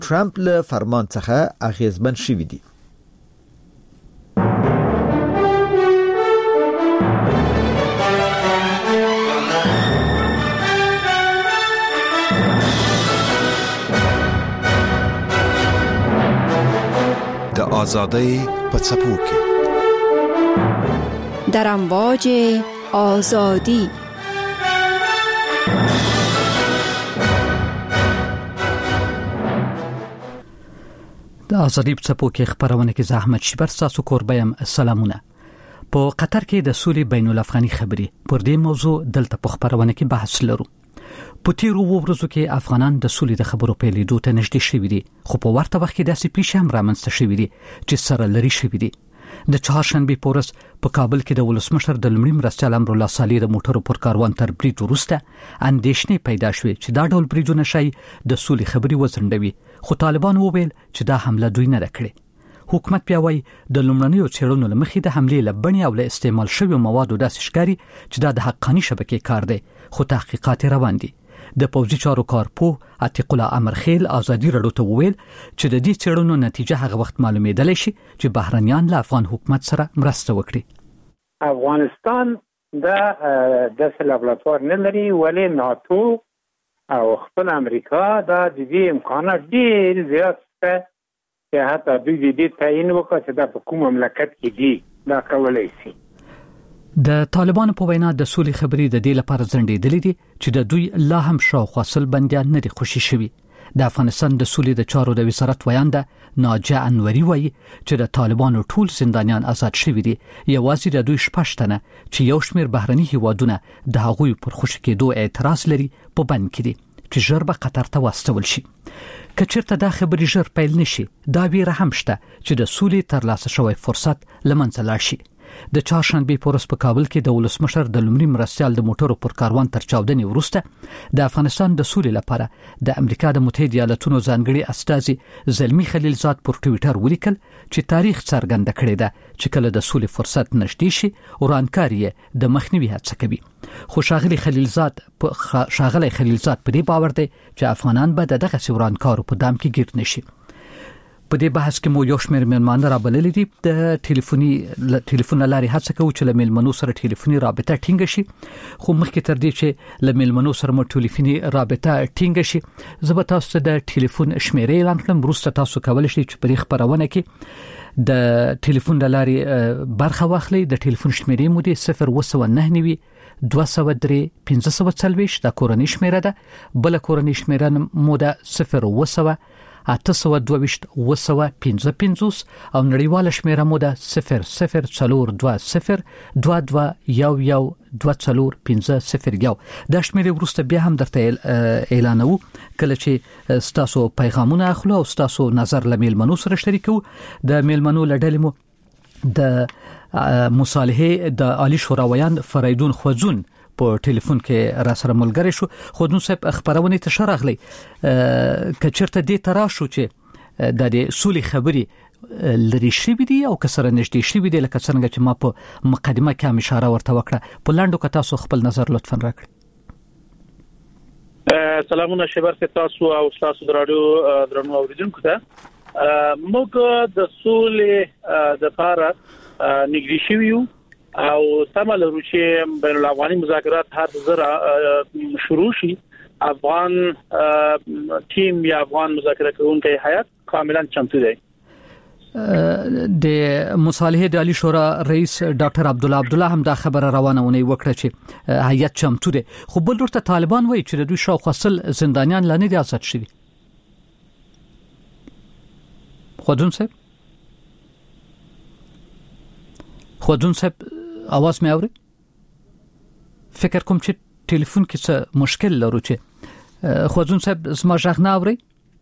ټرمپ له فرمان څخه اغیزمن شوی دی. د آزادۍ په څپو کې در امواج آزادی. د آزادۍ په څپو کې خبرونه کې زحمت شبر تاسو کوربیم سلامونه. په قطر کې د سولې بین الافغاني خبري پر دې موضوع دلته په خبرونه کې بحث لرو. په تیرو ورځو کې افغانان د سولې د خبرو په لیدو ته نږدې شوي دي، خو په ورته وخت کې داسې پیښې هم رامنځته شوي دي چې سره لري شوي دي. د چهارشنبه پورس په کابل کې د ولسمشر د لمړي مرستیال امر الله صالح د موټرو پر کاروان تر برید وروسته اندېښنې پیدا شوې چې دا ډول بریدونه شي د سولې خبري وزندوي، خو طالبان وویل چې دا حمله دوی نه کړې. حکومت بیا وایي د لومړنیو څېړنو لمخې د حملې لبنې او له استعمال شوی موادو داسې ښکاري چې دا د حقاني شبکې کار دی، خو تحقیقات روان دي. د پوځي چارو کارپوه عتیق الله امرخیل ازادي رادیو ته وویل چې د دې څېړنو نتیجه هغه وخت معلومېدلی شي چې بهرنیان له افغان حکومت سره مرسته وکړي. افغانستان د لابراتوار نه لري، ولی ناتو او خپل امریکا دا د دې امکانات ډېر زیات شته چې حتی دوی دې تعیین وکړي چې دا په کوم مملکت کې دي دا کولای شي. د طالبانو په وینا د سولې خبرې د دې لپاره ځنډېدلې دي چې د دوی لا هم شاوخوا سل بندیان نه دي خوشي شوي. د افغانستان د سولې د چارو د وزارت ویانده ناجیه انوري وایي چې د طالبانو ټول زندانیان آزاد شوي دي، یوازې د دوی شپږ تنه چې یو شمېر بهرني هیوادونه د هغوی پر خوشي کېدو اعتراض لري په بند کې دي چې ژر به قطر ته واستول شي. که چېرته دا خبرې ژر پیل نشي، دا ویره هم شته چې د سولې ترلاسه شوی فرصت له منځه لاړ شي. د چهارشنبه پورس په کابل کې د ولسمشر د لمړي مرستیال د موټرو پر کاروان تر چاودنې وروسته د افغانستان د سولې لپاره د امریکا د متحده ایالاتونو ځانګړي استازي زلمی خلیلزاد پر ټوئیټر ولیکل چې تاریخ څرګند کړی دی چې کله د سولې فرصت نشته شي ورانکاری د مخنیوي هڅه کوي. خو ښاغلی خلیلزاد په دې باور دی چې افغانان به دغه ورانکارو په دام کې ګیر نشي. په دې بحث کې مو یو شمېر مېلمانه رابللي دي. د ټلیفون لارې هڅه کوو چې له مېلمنو سره ټلیفوني رابطه ټینګه شي، خو مخکې تر دې چې له مېلمنو سره مو ټلیفوني رابطه ټینګه شي زه به تاسو ته د ټلیفون شمېرې اعلان کړم. وروسته تاسو کولی شئ چې په دې خپرونه کې د ټلیفون لارې برخه واخلئ. د ټلیفون شمېرې مو دي 0999 203 1540 دا کورنۍ شمېره ده. بل کورنۍ شمېره مو ده 0 822 255 او نړیواله شمیره مو ده 004222112450. دا شمیره وروسته بیا هم درته اعلانو کله چې ستاسو پیغامونه اخلو او ستاسو نظر له میلمنو سره شریکو. د میلمنو لړل مو د مصالحه د عالی شوراویان فریدون خوځون په ټلیفون کې را سره ملګری شو. خو نو صاحب خبرونه ته شرغلی کچرته دې ترا شو چې د سولې خبري لري شي دي او کسر نشته شي دي، لکه څنګه چې ما په مقدمه کې اشاره ورته وکړه. په لاندو کې تاسو خپل نظر لطفا راکړئ. سلامونه شبر تاسو او تاسو د رادیو درنو اوریدونکو ته. موږ د سولې د لپاره نږدې شویو او سمال روشي بین الافغاني مذاکرات هر زره شروع شي. افغان ټیم یا افغان مذاکره کوونکی هیئت کاملا چمتو دی. د مصالحه د عالی شورا رئیس ډاکټر عبدالله هم دا خبره روانونه وکړه چې هیئت چمتو دی. خو بل ورته طالبان وایي چې دوی شاوخوا سل زندانیان لا نه دي آزاد شوي. خودون صاحب आवाज مې اوري؟ فکر کوم چې ټلیفون کې څه مشکل لرو چې خوځون صاحب زما ژغ نه اوري.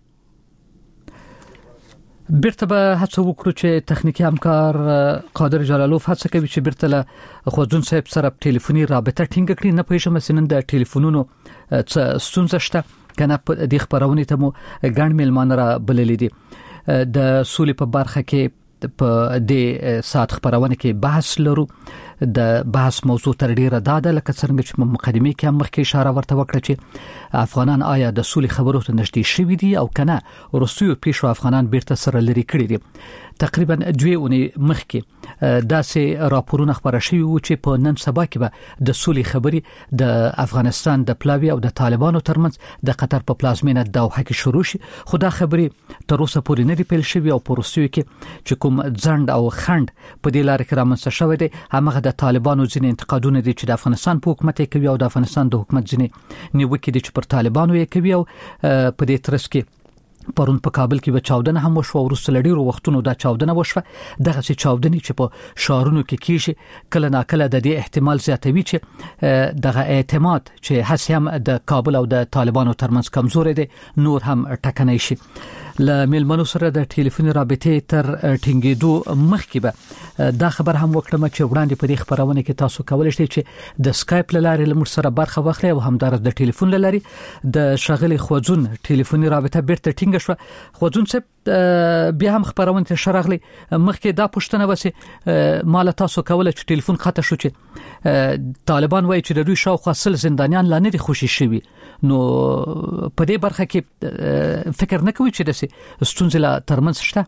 بیرته به هڅه وکړو چې تخنیکی همکار قادر جلالوف هڅه کوي چې بیرته له خوځون صاحب سره ټلیفوني رابطه ټینګ کړي. نه پېښه مثلا د ټلیفونونو څه ستونزه شته کنه. په دې خبرونه ته مو ګڼ میلمانه را بللې دي. د سولې په برخه کې په دې سات خبرونه کې بحث لرو. د بحث موضوع تر ډیره داده لکه څنګه چې مقدمه کې هم مخکې اشاره ورته وکړه چې افغانان آیا د سولې خبرو ته نږدې شوي دي او کنه روسیو پیشو افغانان بیرته سره لري کړی دي. تقریبا 2 اونۍ مخکې داسې راپورونه خبره شوي وو چې په نن سبا کې به د سولې خبرې د افغانستان د پلاوی او د طالبانو ترمنځ د قطر په پلازمینه دوحه کې شروع شي، خو دا خبرې تر اوسه پورې نه دي پیل شوي او په روسیو کې چې کوم ځند او خند په دې لار کې رامنځته شوی دی هغه د طالبانو ځینې انتقادونه دي چې د افغانستان په حکومت کوي او د افغانستان د حکومت ځینې نیوکې دي چې پر طالبانو یې کوي او په دې ترڅ کې پرون په کابل کې به چاودنه هم وشو او وروسته لډیرو وختونو دا چاودنه وشوه. دغه چې چاودنې چې په شهرونو کې کیږي کله ناکله د دې احتمال زیاتوي چې دغه اعتماد چې هڅه هم د کابل او د طالبانو ترمنځ کمزوري دي نور هم ټکنۍ شي. ل میلمنو سره د ټلیفون رابطې تر ټینګېدو مخکې به دا خبر هم وکړم چې وړاندې په دې خبرونه کې تاسو کولای شئ چې د سکایپ لارې لمر سره برخه واخلئ او همدارس د ټلیفون لارې د شغلي خوځون ټلیفوني رابطه بیرته ټینګ شو. خوځون څه بیا هم خبرونه ته شرغلي مخکې دا پوښتنه وسه مال تاسو کولای چې ټلیفون خطا شو چې طالبان وایي چې د دوی شاوخوا 100 زندانیان لا نه دي خوشي شوي، نو په دې برخه کې فکر نه کوي چې د ستونزې لا ترمنځ شته؟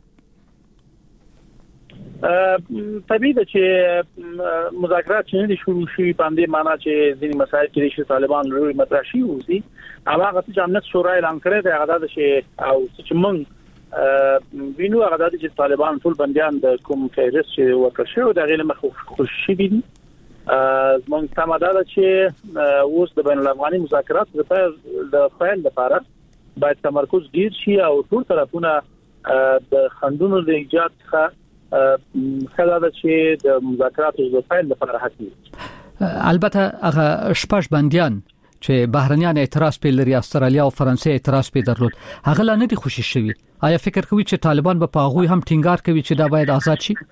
طبیعي ده چې مذاکرات چې نه شروع شي په دې معنی چې ځینې مسایل چې طالبان لري مطرح شي وزي هغه چې امنیت شورا اعلان کړی دی هغه د شي او چې موږ وینو هغه د چې طالبان ټول بنديان د کوم فهرست چې ورکړ شو د غیر مخ خوشي دي. موږ سمادار چې اوس د بین الافغاني مذاکرات د فعال لپاره باید تمرکز ډیر شي او ټول طرفونه د خندونو د ایجاد څخه خلک چې د مذاکراتو د فعال لپاره هڅه البته هغه شپږ بنديان چې بهرنیان اعتراض په لري استرالیا او فرانسې اعتراض په درلود هغه لا نه دي خوشي شوي. آیا فکر کوي چې طالبان به په هغه هم ټینګار کوي چې دا باید آزاد شي؟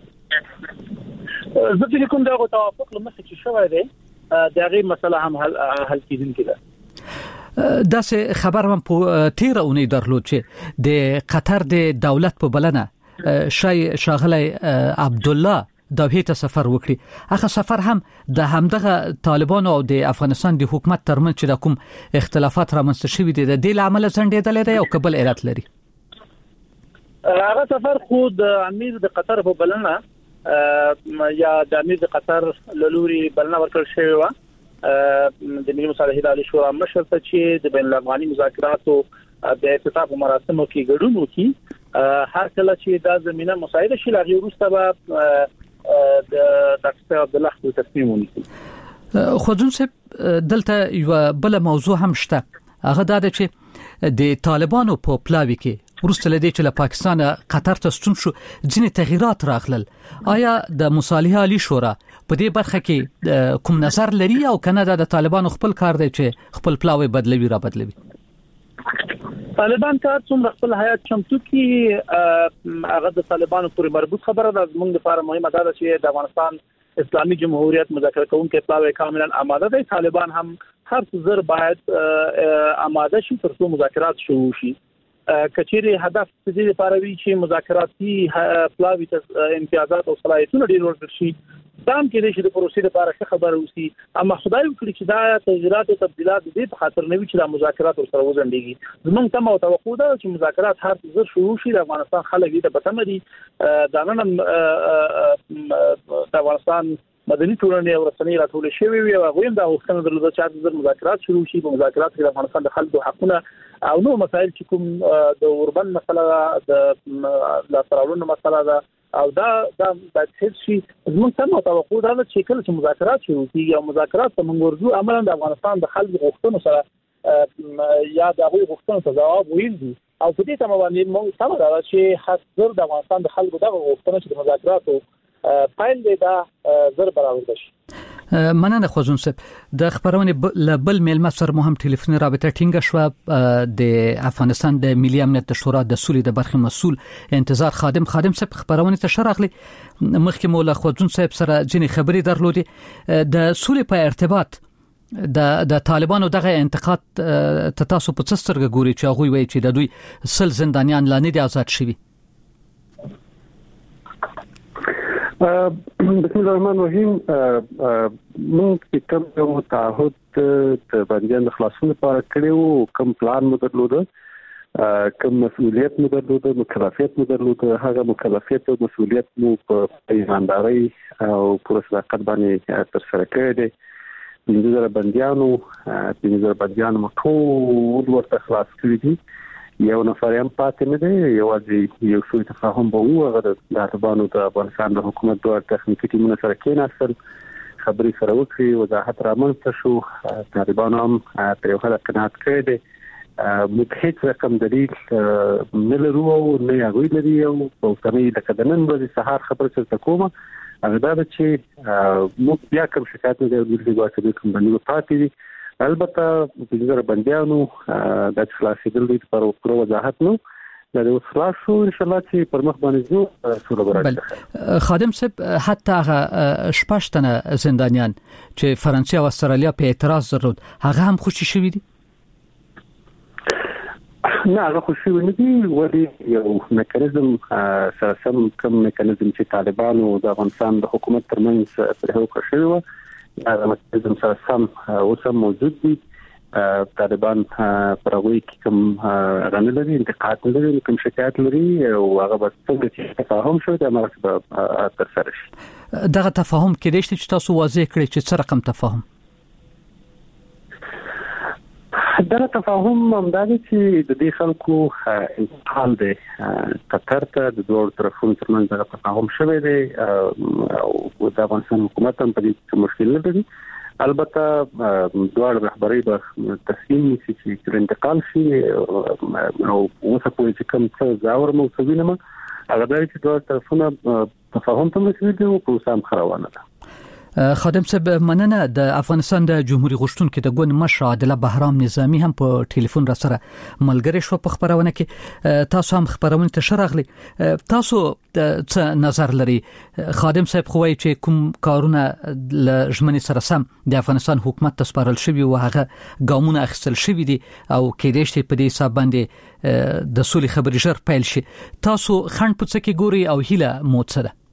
زه فکر کوم دا توافق لمخه چې شوی دی دا غي مسله هم حل کیدونکې ده. دا سه خبر هم په 13 اونۍ درلود چې د قطر د دولت په بلنه شاغلی عبد الله دوحه ته سفر وکړي. هغه سفر هم د همدغه طالبانو او د افغانستان د حکومت ترمنځ چې د کوم اختلافات رامنځته شوي دي د دې لامل څنډېدل دی او قبل ایرات لري. هغه سفر خود امیر د قطر په بلنه یا د امیر د قطر لوري بلنه ورکړل شوی و د ملي مصالحې د شورا مشر ته چې د بین الافغاني مذاکراتو د افتتاح مراسمو کې ګډون وکړي. هر کله چې دا زمينه مساعده شي لاغي وروسته به د ډاکټر عبد الله خپل تصمیم ونیسي. خوځون صاحب دلته یو بل موضوع هم شته هغه دا چې د طالبانو په پلاوی کې ورسته لدی چې له پاکستان قطر ته ستون شو ځینې تغیرات راغلل. آیا د مصالحه عالی شورا په دې برخه کې کوم نظر لري او کنه د طالبانو خپل کار دی چې خپل پلاوی بدلوي را بدلوي؟ طالبان ته څومره خپل حیات چمتو کی هغه د طالبانو پورې مربوط خبره ده. موږ لپاره مهمه ده چې د افغانستان اسلامي جمهوریت مذاکره کوونکې پلاوی کاملا آماده دي. طالبان هم هر څه باید آماده شي ترڅو مذاکرات شروع شي. کچېری هدف دې لپاره وی چې مذاکراتي پلاوی ته امتیازات او صلاحیتونه ډیر ورکړي شي. دام کې د پروسې لپاره څه خبره وسی اما خدای وکړي چې دا تغیرات او تبديلات دې په خاطر نه وي چې د مذاکرات سره وزندګي زمونږ ته توقع ده چې مذاکرات هر څه شروع شي. د افغانستان خلک دې په تمري دا نن د افغانستان مدني ټولنې او رسنۍ راټول شوی وي او غوښتنه د غوښتنه درلوده چې د مذاکرات شروع شي. په مذاکرات کې د افغانستان د خلکو حقونه او نو مسائل چې کوم د اوربن مسله د لاسراولونو مسله ده او دا د هیڅ شي زموږ ته توقع ده چې کله چې مذاکرات شروع کیږي او مذاکرات ته موږ ورځو عملاً د افغانستان د خلکو غوښتنو سره یا د هغوی غوښتنو ته ځواب ویل دي او په دې تمه باندې موږ سم راځي چې حاضر د افغانستان د خلکو دغه غوښتنه چې د مذاکراتو پایل دی دا زر برابر شي. مننه خوځون صاحب. د خبرونه بل میلمه سره مهم ټلیفوني رابطه ټینګه شو د افغانستان د ملي امنیت شورا د سولې د برخې مسول انتظار خادم صاحب خبرونه ته شرغلي مخکې مولا خوځون صاحب سره ځینې خبري درلودي د سولې په ارتباط د طالبانو دغه انتقاد تاسو په څسترګه ګوري چې هغه وایي چې د دوی 100 زندانیان لا نه دي آزاد شوي. بسم الله الرحمن الرحیم. موږ کوم یو تعهد د بندیانو د خلاصون لپاره کړو، کوم پلان مو درلوده، کوم مسؤلیت مو درلوده، مکلفیت مو درلوده. هغه مکلفیت او مسؤلیت مو په ایمانداري او پر صداقت باندې ترسره کړی دی. 15,000 بندیان مو ټول ورته خلاص کړي دي. یو نفر هم پاتې نه دی، یوازې یو څو تفاهم به وو. هغه د طالبانو د افغانستان د حکومت دوه تخنیکي ټیمونه سره کېناستل، خبرې سره وکړي، وضاحت رامنځته شو. طالبانو هم تر یو حده قناعت کړی دی. موږ هیڅ رقم دلیل نه لرو او نه یې هغوی لري. او په اوسنۍ لکه د نن ورځې سهار خبره چې درته کومه هغه دا ده چې موږ بیا کوم شکایت نه کوو چې کوم بندیان پاتې دي. البته 15,000 بندیانو د خلاصېدل دي پر پوره وضاحت نو د اوس خلاص شو. ان شاء الله چې پر مخ باندې ځو سوله برابر. خادم صاحب، حتی هغه شپږتنه زندانیان چې فرانسې او استرالیا په اعتراض درلود هغه هم خوشي شوي دي؟ نه، هغه خوشي نه دي. ولی یو میکانیزم سره سم کوم میکانیزم چې طالبانو د افغانستان د حکومت ترمنځ پر هغه شوی و، هغه میکانیزم سره سم اوس هم موجود دي. طالبان پر هغوی کې کوم غنه لري، انتقاد لري، کوم شکایت لري او هغه به څنګه چې تفاهم شوی د هغه به ترسره شي. دغه تفاهم کېدای شي چې تاسو واضح کړئ چې څه رقم تفاهم؟ دا تفاهم همدا دی چې د دې خلکو انتقال دی قطر ته د دوه طرفونو ترمنځ د تفاهم شوی دی او د افغانستان حکومت هم په دې مشکل نه لري. البته دوه رهبري به تصمیم نیسي چې انتقال شي او اوسه پورې چې کوم څه ځاور موسوي نه هغه دی چې دوه طرفونه تفاهم ته رسیدي او پروسه هم روانه ده. خادم صاحب، مننه. د افغانستان د جمهوریت غوښتونکو د ګوند مشر عادله بهرام نظامی هم په ټلیفون را سره ملګری شو په خبرونه کې. تاسو هم خبرونه ته شرغلی، تاسو څه نظر لري؟ خادم صاحب خو وایي چې کوم کارونه ل ژمنې سره سم د افغانستان حکومت ته سپارل شوی او هغه ګامونه اخیستل شوی دي او کېدای شي په دې حساب باندې د سولې خبرې ژر پیل شي. تاسو خنډ په څه کې ګوري او هیله مو څه ده؟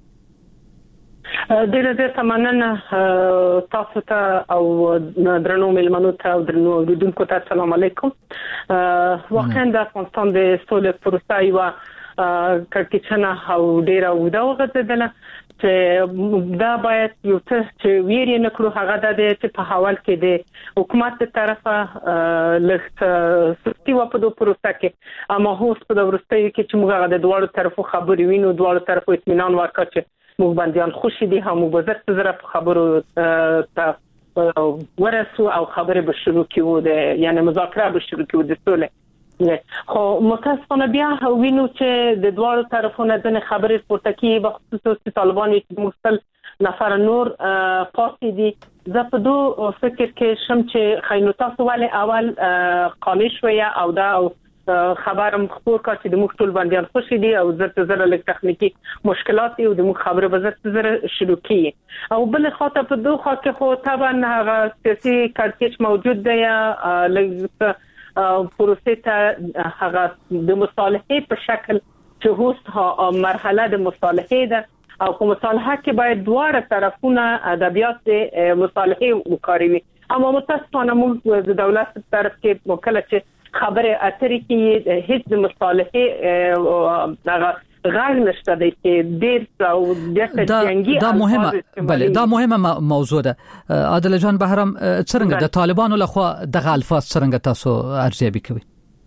ډېر مننه تاسو ته او درنو مېلمنو ته او درنو اوریدونکو ته السلام علیکم. واقعا د افغانستان د سولې پروسه یو کړکېچنه او ډېره اوږده وغځېدله چې دا باید یو څه چې ویری نه کړو. هغه د دې په حواله کې د حکومت تر طرفه لږ سستی و په دوه پروسه کې، اما اوس په ورستۍ کې چې موږ د دوه طرفو خبرې وینو، دوه طرفو اطمینان ورکړي موږ بندیان خوشي دي، هم وبزرت زره په خبرو ته ورسو او خبرې به شروع کیو، یعنی مذاکره به شروع کیو د سولې. خو متاسفانه بیا وینو چې د دوه طرفونو د خبرې پورته کی په خصوص طالبان چې مستل نفر نور پاتې دي. زه په دوه فکر کې شم چې خاينو تاسو ولې اول قانع شوی او دا خبرم خبر کا چې د موږ ټول بندیان خوشي دي او زره لږ تخنیکی مشکلات او د موږ خبره به زره شروع کی او بل خاطر په دوه خاطر کې خو طبعا هغه سیاسي کړکېچ موجود دی لږ پروسه ته هغه د مصالحې په شکل چې هوست مرحله د مصالحې ده او په مصالحه کې باید دوه طرفونه ادبیات مصالحې وکاروي. اما متاسفانه موږ د دولت طرف کې وکړه چې خبره اترې کې هیڅ مصالحې غیر نشته دی چې ډېر او د جنگي دا مهمه بله دا مهمه موضوع ده. عادله جان بهرام، څنګه د طالبانو لخوا دغه الفاظ څنګه تاسو ارزیابي کوي؟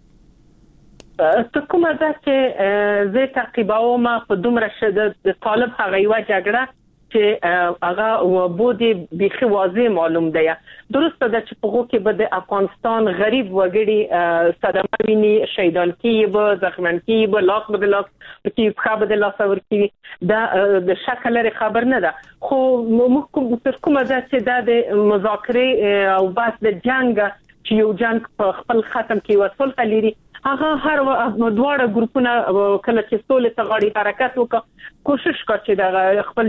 ته کومه ده چې زه تعقیبوم په دومره شدت د طالب هغه یو جګړه چې هغه بودی بيخي واضح معلوم دی. درسته ده چې په هغه کې به د افغانستان غریب وګړي صدمه ویني، شهیدان کیږي، زخمیان کیږي، لاس به لاس کې خبر د لاس ور کیږي. دا د شکل لري خبر نه ده. خو موږ کومه ده چې د مذاکره او بحث د جنگ چې یو جنگ په خپل ختم کې وصل کړي هغه هر دوه ګروپونه کله چې سولې ته غاړي حرکت وکړي کوشش کوي چې د خپل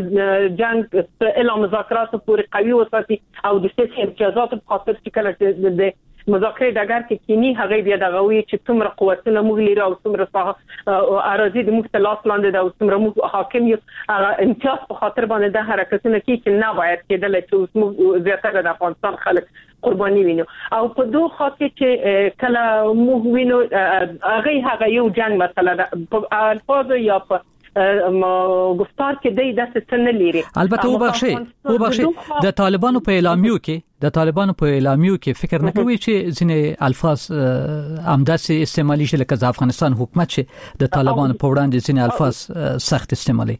جنگ اعلان مذاکرات پورې قوي وساتي او د سیاسي امتیازات په خاطر چې کله د مذاکره دغه کې کینی هغه بیا دغه وی چې څومره قوتونه موږ لري او څومره اراضي د مختلف لاندې د څومره موږ حاکم یو امتیاز په خاطر باندې د حرکتونه کې چې نه باید کېدل چې موږ زیاتره د افغانستان خلک قرباني وینو او په دوه خاطر چې کله موږ وینو هغه یو جنگ مسله ده په الفاظ یا په گفتار کې د څه نه لري. البته وبخښي د طالبانو په اعلامیو کې فکر نه کوي چې ځینې الفاظ امداسي استعمالي شي لکه د افغانستان حکومت چې د طالبانو په وړاندې ځینې الفاظ سخت استعمالي.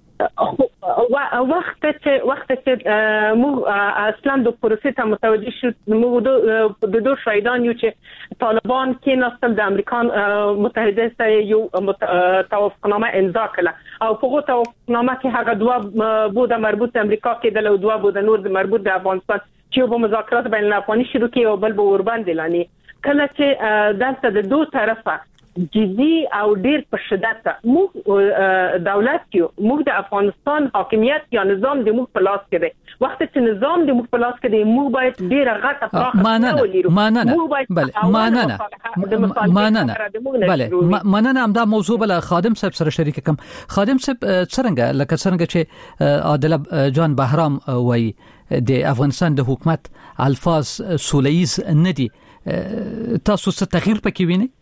وخت چې موږ اصلا د پروسې ته متوجه شو موږ د دوه شهیدان یو چې طالبان کې نسل د امریکا متحده سره یو توافقنامه امضا کړه او په توافقنامه کې هغه دوه بوده مربوط امریکا کې د دوه بوده نور د مربوط د افغانستان چې په مذاکرات بین الافغاني شروع کې او بل به ورباندې لانی کله چې دلته د دوه طرفه جدي او ډیر په شدت موږ دولت یو موږ د افغانستان حاکمیت یا نظام د موږ په لاس کې دی وخت چې نظام د موږ په لاس کې دی موږ باید ډیر غټه پراخه مننه همدا موضوع بل خادم صاحب سره شریک کوم. خادم صاحب څنګه چې عادل جان بهرام وایي د افغانستان د حکومت الفاظ سوله‌ایز نه دي تاسو څه تغییر پکې وینئ؟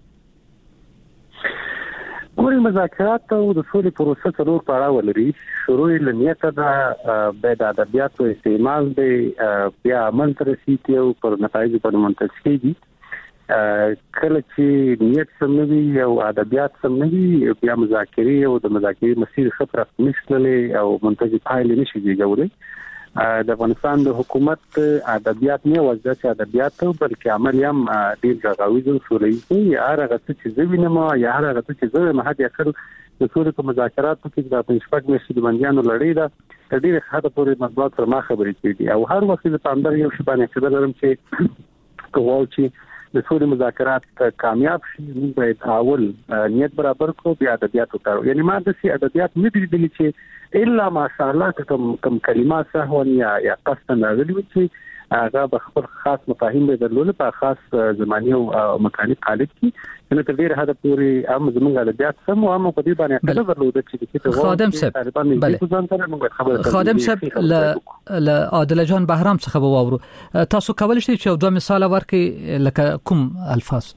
ګورې مذاکرات او د سولې پروسه څلور پړاو لري. شروع یې نیت ده به د ادبیاتو استعمال دی بیا عمل تر رسیدي او پر نتایج باندې منتج کیږي. کله چې نیت سموي او ادبیات سموي بیا مذاکرې او د مذاکرې مسیر خطر نشللې او منتج پایلې نشي جوړولای. د افغانستان د حکومت ادبیات نه وځي چې ادبیات بلکې عمل هم ډیر غاویز او سوله‌ایز یا هغه چې زوینه ما یا هغه چې زوی ما هدي اخر د سولې په مذاکراتو کې د پنځپک مشي د بنديانو لړۍ ده ډیر خاطر پورې مطبوعات پر ما خبرې کړي او هر وخت د پاندر یو شی باندې چې درم چې کوو چې د سولې مذاکرات کامیاب شي موږ باید اول نیت برابر کو بیا ادبیات وکړو. یعنی ما د سي ادبیات نه دي دي چې الا ماشاءالله کوم کلمات سهون یا قصدا راغلي چې هغه به خپل خاص مفاهیم به درلود په خاص زماني او مکاني حالت کې نو تر ډیره حد پورې هم زموږ ادبیات سم او هم په دې باندې کله درلود چې خادم صاحب خادم صاحب ل عادل جان بهرام څخه وورو تاسو کولای شئ چې دوه مثال ورکړئ لکه کوم الفاظ؟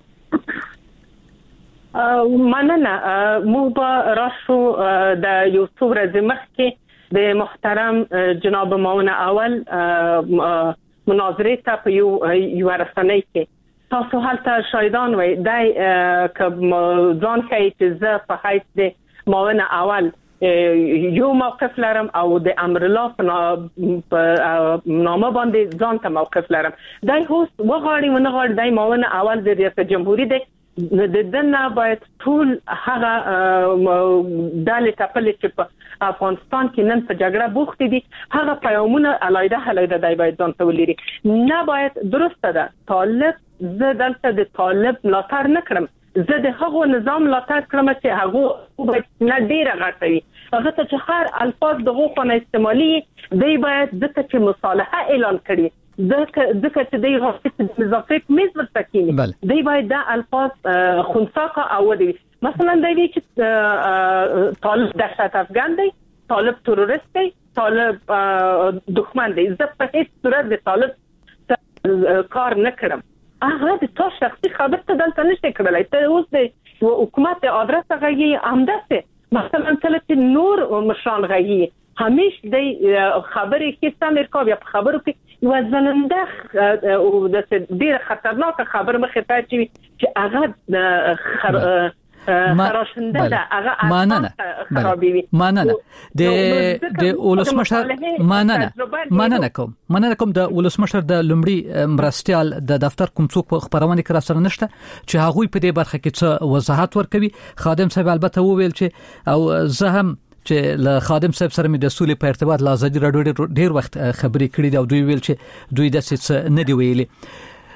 مننه موږ به راشو د یو څو ورځې مخکې د محترم جناب معاون اول مناظره ته په یو رسنۍ کې تاسو هلته شاهدان وای دای ک ځان کوي چې زه په حیث د معاون اول یو موقف لرم او د امر الله په نامه باندې ځان ته موقف لرم. دای هوس وغاړي ونه غاړي دای معاون اول د ریاست جمهوریت دی د دنه باید ټول هغه دالې تپلې چې په افغانستان کې نن په جګړه بوخت دي هغه پیغامونه علایده دای باید ځان ته ولري. نه باید درسته ده طالب زه دلته د طالب ملاتړ نه کړم زه د هغو نظام ملاتړ کړم چې هغه باید نه ډیره غټوي هغه ته چې هر الفاظ دغه خونه استعمالي دی باید ځکه چې مصالحه اعلان کړي ځکه چې دی غوښتي د مذاکرې میز ورتکینی دی باید د الفاظ خنثاقه او دی مثلا دی چې طالب دهشت افغان دی طالب تروریست دی طالب دښمن دی زه په هیڅ صورت د طالب کار نه کړم هغه د تاسو شخصي خبرت دلته نشته کړلای ته اوس د حکومت ادرس غږی همداسه مثلا چې نور مشران غږی همیشه د خبرې کې سامرکا بیا په خبرو کې یو ځننده او د ډیره خطرناک خبر مخه ته چې هغه خراشنده ده هغه خرابوي مننه د ولسمشر مننه کوم د ولسمشر د لومړي مرستيال د دفتر کوم څوک په خبرونه کې را سره نشته چې هغه په دې برخه کې څه وضاحت ورکوي. خادم صاحب البته وویل چې او زه هم چې له خادم صاحب سره مې د سولې په ارتباط له ازادي راډیو ډیر وخت خبرې کړې او دوی ویل چې دوی د څه نه دی ویلي.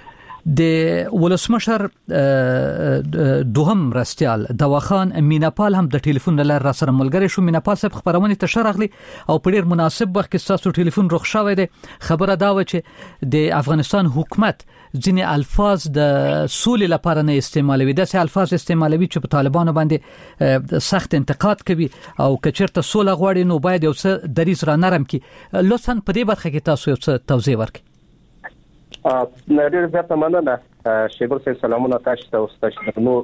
د ولسمشر دوهم رستيال دواخان میناپال هم د ټلیفون لار را سره ملګری شو. میناپال صاحب خبرونه ته شرغلی او په ډیر مناسب وخت کې تاسو ټلیفون روښ شوی دی. خبره دا و چې د افغانستان حکومت ځینې الفاظ د سولې لپاره نه استعمالوي، داسې الفاظ استعمالوي چې په طالبانو باندې سخت انتقاد کوي او کچرته سوله غواړي نو باید یو څه دریز را نرم کی. لطفاً په دې برخه کې تاسو یو څه توضیح ورکړئ. ډېر زیات مننه شیبر صاحب. سلامونه تاسو ته او تاسو نو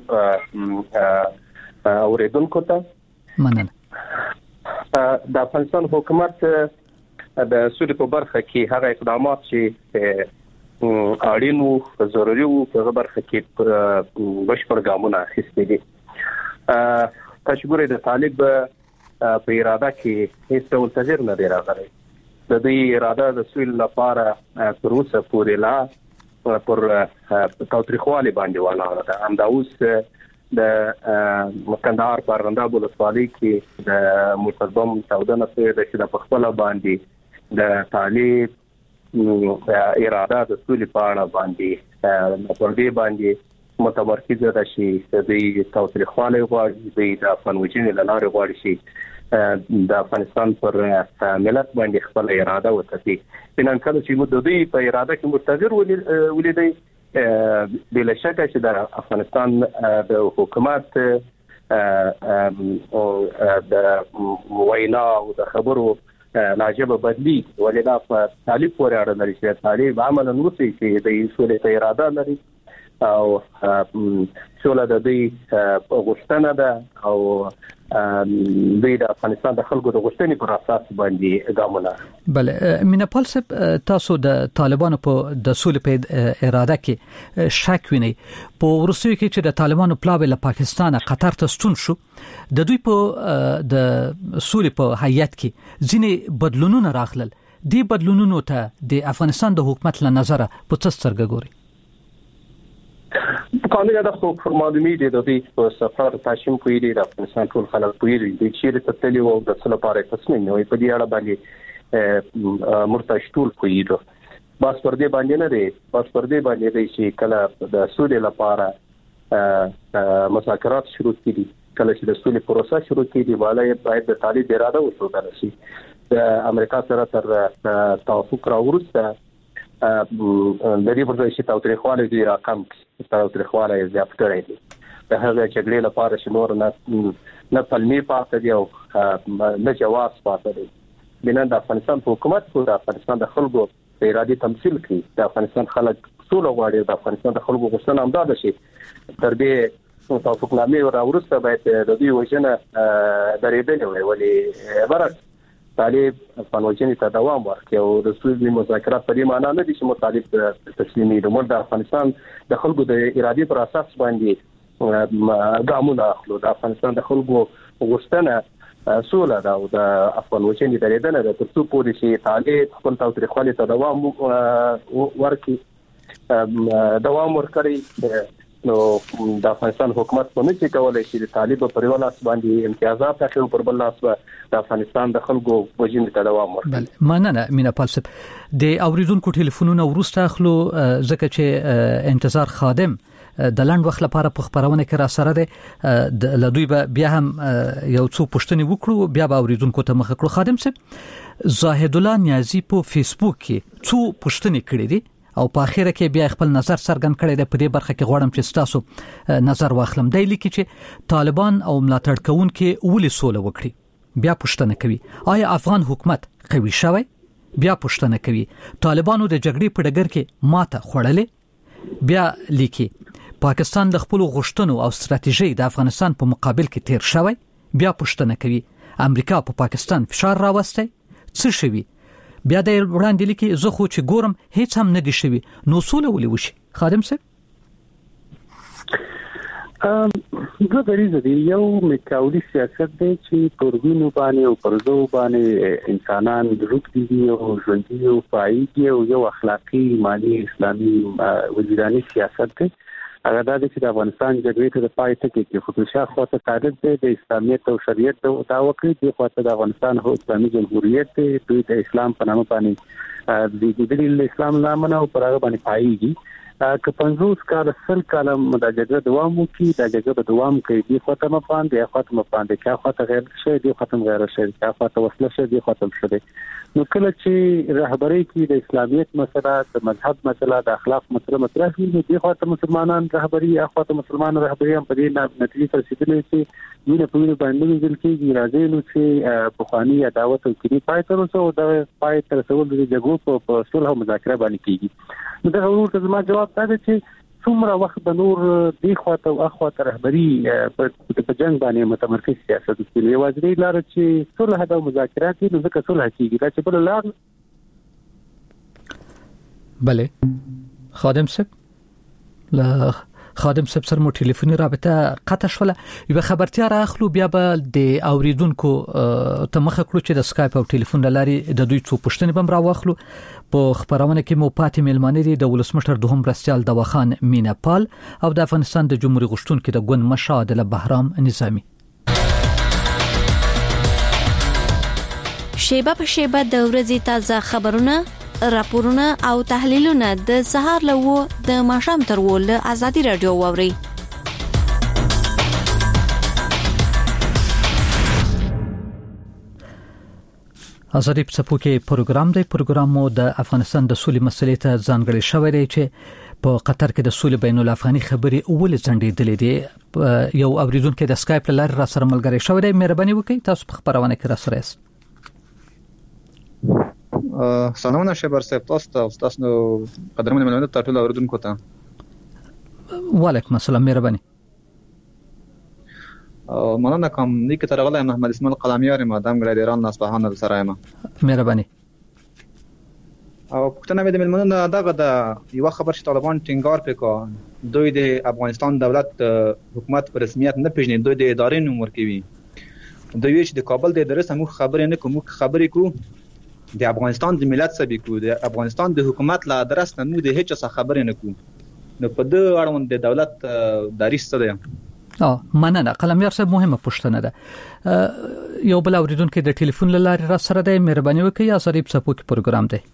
اوریدونکو ته مننه. د افغانستان حکومت د سولې په برخه کې هغه اقدامات چې اړین او ضروري وو په برخه کې بشپړ ګامونه اخیستي دي. تاسو ګورئ د طالب په اراده کې هیڅ ډول تغیر نه دی راغلی. د دې اراده د سولې لپاره تر اوسه پورې لا پر تاوتریخوالي باندې ولاړه ده. همدا اوس د مکندهار په رنداب ولسوالۍ کې د مصدم تاودنه چې د خپل باندې د طالب اراده د سولې په اړه باندې پر دې باندې متمرکز ده چې د تاوتریخوالي غواړي د افغانستان لاره غواړي چې د افغانستان پر ملت باندې خپل اراده وکړي. نن کله چې موږ د دې په اراده کې مستقر ولیدي بلا شک چې د افغانستان د حکومت د وینا او د خبرو لاجبه بدلی ولدا په طالب پورې اړه لري چې طالب عملاً نوڅي چې د سولې ته اراده لري او سوله د دې غوښتنه ده او د افغانستان د خلکو د غوښتنې پر اساس باندې ګامونه. بله میناپال صاحب، تاسو د طالبانو په د سولې په اراده کې شک وینئ. په وروستیو کې چې د طالبانو پلاوی له پاکستان قطر ته ستون شو، د دوی په د سولې په هیئت کې ځینې بدلونونه راغلل. دې بدلونونو ته د افغانستان د حکومت له نظره په څه سترګه ګوري؟ قانون د خو فرمانوي دي د دې په سفر تاشم کوي د افغانستان ټول خلک کوي د چیرې ته تللی او د څه لپاره تصمیم نیوي په دې اړه باندې مرتش ټول کوي. بس پر دې باندې نه دی، بس پر دې باندې دی چې کله د سولې لپاره مذاکرات شروع کړي، کله چې د سولې پروسه شروع کړي باید د طالب اراده وسوځل شي. د امریکا سره تر توافق راوړسته د دې پر ځای چې تاوتریخوالی دی راکم تاوتریخوالی زیات کړی دی. د هغه جګړې لپاره چې نور نه پلمې پاتې دي او نه جواز پاتې دی. بنا د افغانستان حکومت کو د افغانستان د خلکو د ارادي تمثيل کوي. د افغانستان خلک سوله غواړي، د افغانستان د خلکو غوښتنه هم ده چې تر دې توافقنامې راوړسته باید د دې وجنه درېدل وي. ولې برعکس طالب افغانستان ته دوام ورکړي او د سولې مذاکرات په دې معنی نه دي چې مطالب تسلیمي د مرده افغانستان د خلکو د ارادي پر اساس باندې ګامونه اخلو. د افغانستان د خلکو غوښتنه سوله ده او د افغانستان د درېدنه د ترڅو پورې چې طالب خپل تاوتریخوالي ته دوام ورکړي دوام ورکړي. نو د افغانستان حکومت په نشي کولای چې د طالب پر یو لاس باندې امتیازات اخلي او پر بل لاس د افغانستان د خلکو وجنې ته دوام ورکړي. مننه میناپال صاحب. د اوریدونکو ټلیفونونه ورسته اخلو ځکه چې انتظار خادم د لاند وخت لپاره په خبرونه کې را سره ده. د لدوی بیا هم یو څو پوښتنې وکړو بیا به اوریدونکو ته مخ کړو. خادم صاحب، زاهد الله نیازی په فیسبوک کې څو پوښتنې کړې دي او په اخیره کې بیا خپل نظر څرګند کړی دی. په دې برخه کې غواړم چې تاسو نظر واخلم. دی لیکي چې طالبان او ملاتړ کوونکي ولې سوله وکړي. بیا پوښتنه کوي آیا افغان حکومت قوي شوی؟ بیا پوښتنه کوي طالبانو د جګړې په ډګر کې ماته خوړلې؟ بیا لیکي پاکستان د خپل غوښتنو او ستراتیژي د افغانستان په مقابل کې تیر شوی. بیا پوښتنه کوي امریکا په پاکستان فشار راوستی؟ څه شوی؟ بیا د وړاندې لیکي زه خو چې ګورم هیڅ هم نه دي شوی، نو سوله ولې وشي؟ خادم صاحب، دوه دریزه دي. یو میکاولی سیاست دی چې پرګونو باندې او پرزو باندې انسانان دروک دي او ژوندۍ او فایده او یو اخلاقی مالی اسلامي وجداني سیاست دی. هغه د افغانستان جګړې ته د پای ټکی کې خصوصا خاطر تعرض دی د اسلامیت او شریعت او توکل دی خاطر د افغانستان هو اسلامي جمهوریت دی دوی د اسلام په نامه باندې د اسلام نامه او پر هغه باندې پایږي. که 50 کال 100 کال د جګړه دوام وکړي د جګړه دوام کوي د ختمه باندې ختمه باندې کا خاطر غیر شي د ختم غیر شي کا خاطر وسله شي د ختم شي نو کله چې رهبری کې د اسلامیت مسله د مذهب مسله د اخلاق مسله مطرح شي د خاطر مسلمانان رهبری اخواته مسلمان رهبری هم په دې نتیجه رسیدلې چې مینه په وینه باندې ځل کې راځي نو چې بخوانی عداوت او کینې پای تر اوسه د پای تر څو د جګړو په صلح او مذاکره باندې کیږي نو دا ورته زما جواب دا دی چې څومره وخت د نور دی خواته او اخواته رهبری په جنگ باندې متمرکز سیاست کوي یوازې لار چې صلح او مذاکرات نو ځکه صلح کیږي دا چې بل لار بله خادم صاحب لا خادم صاحب سره مو ټلیفوني رابطه قطع شوله یو خبرتیا راخلو بیا به د اوریدونکو ته مخه کړو چې د اسکایپ او ټلیفون لاري د دوی څو پښتنې بم راوخلو په خبرونه کې مو پاتې ملمانه دي د ولسمشر دوهم برسټیال دواخان میناپال او د افغانستان د جمهوریت غشتونکو د ګوند مشاد له بهرام نظامی شیبه په شیبه د ورځې تازه خبرونه راپورونه او تحلیلونه د سهار له د ماښام تر ول ازادي رادیو ووري ازادي پڅپوکي پروګرام دی پروګرامو د افغانستان د سولې مسلې ته ځانګړی شوی دی چې په قطر کې د سولې بین الافغاني خبري اول ځنډېدلې دي یو اوریدونکو د اسکایپ لاره را سره ملګری شوی دی مهرباني وکړئ تاسو په خبرونه کې را سره یاست سلامونه شبر صاحب تاسو نو قدرمن ملمنه ټول اوردونکو ته وعلیکم السلام مهرباني مننه کوم نیک ترغله محمد اسماعیل قلامیار مادام ګل ایران ناس په هانل سره یم مهرباني او پښتنه د ملمنه دغه د یو خبر چې طالبان ټینګار وکړ دوی د افغانستان دولت حکومت په رسمیت نه پیژني دوی د ادارې نوم ورکوي دوی چې د کابل د ادارې سمو خبرې نه کوم خبرې کو د افغانستان د ملت سبیکو د افغانستان د حکومت لا درس نه مو د هیڅ څه خبرې نه کو نو په دې اړوند د دولت داریس څه دی مننه قلميار صاحب مهمه پوښتنه ده یو بل اوریدونکو د ټلیفون لارې را سره دی مهرباني وکړئ یا ظریف سپوک پروګرام دی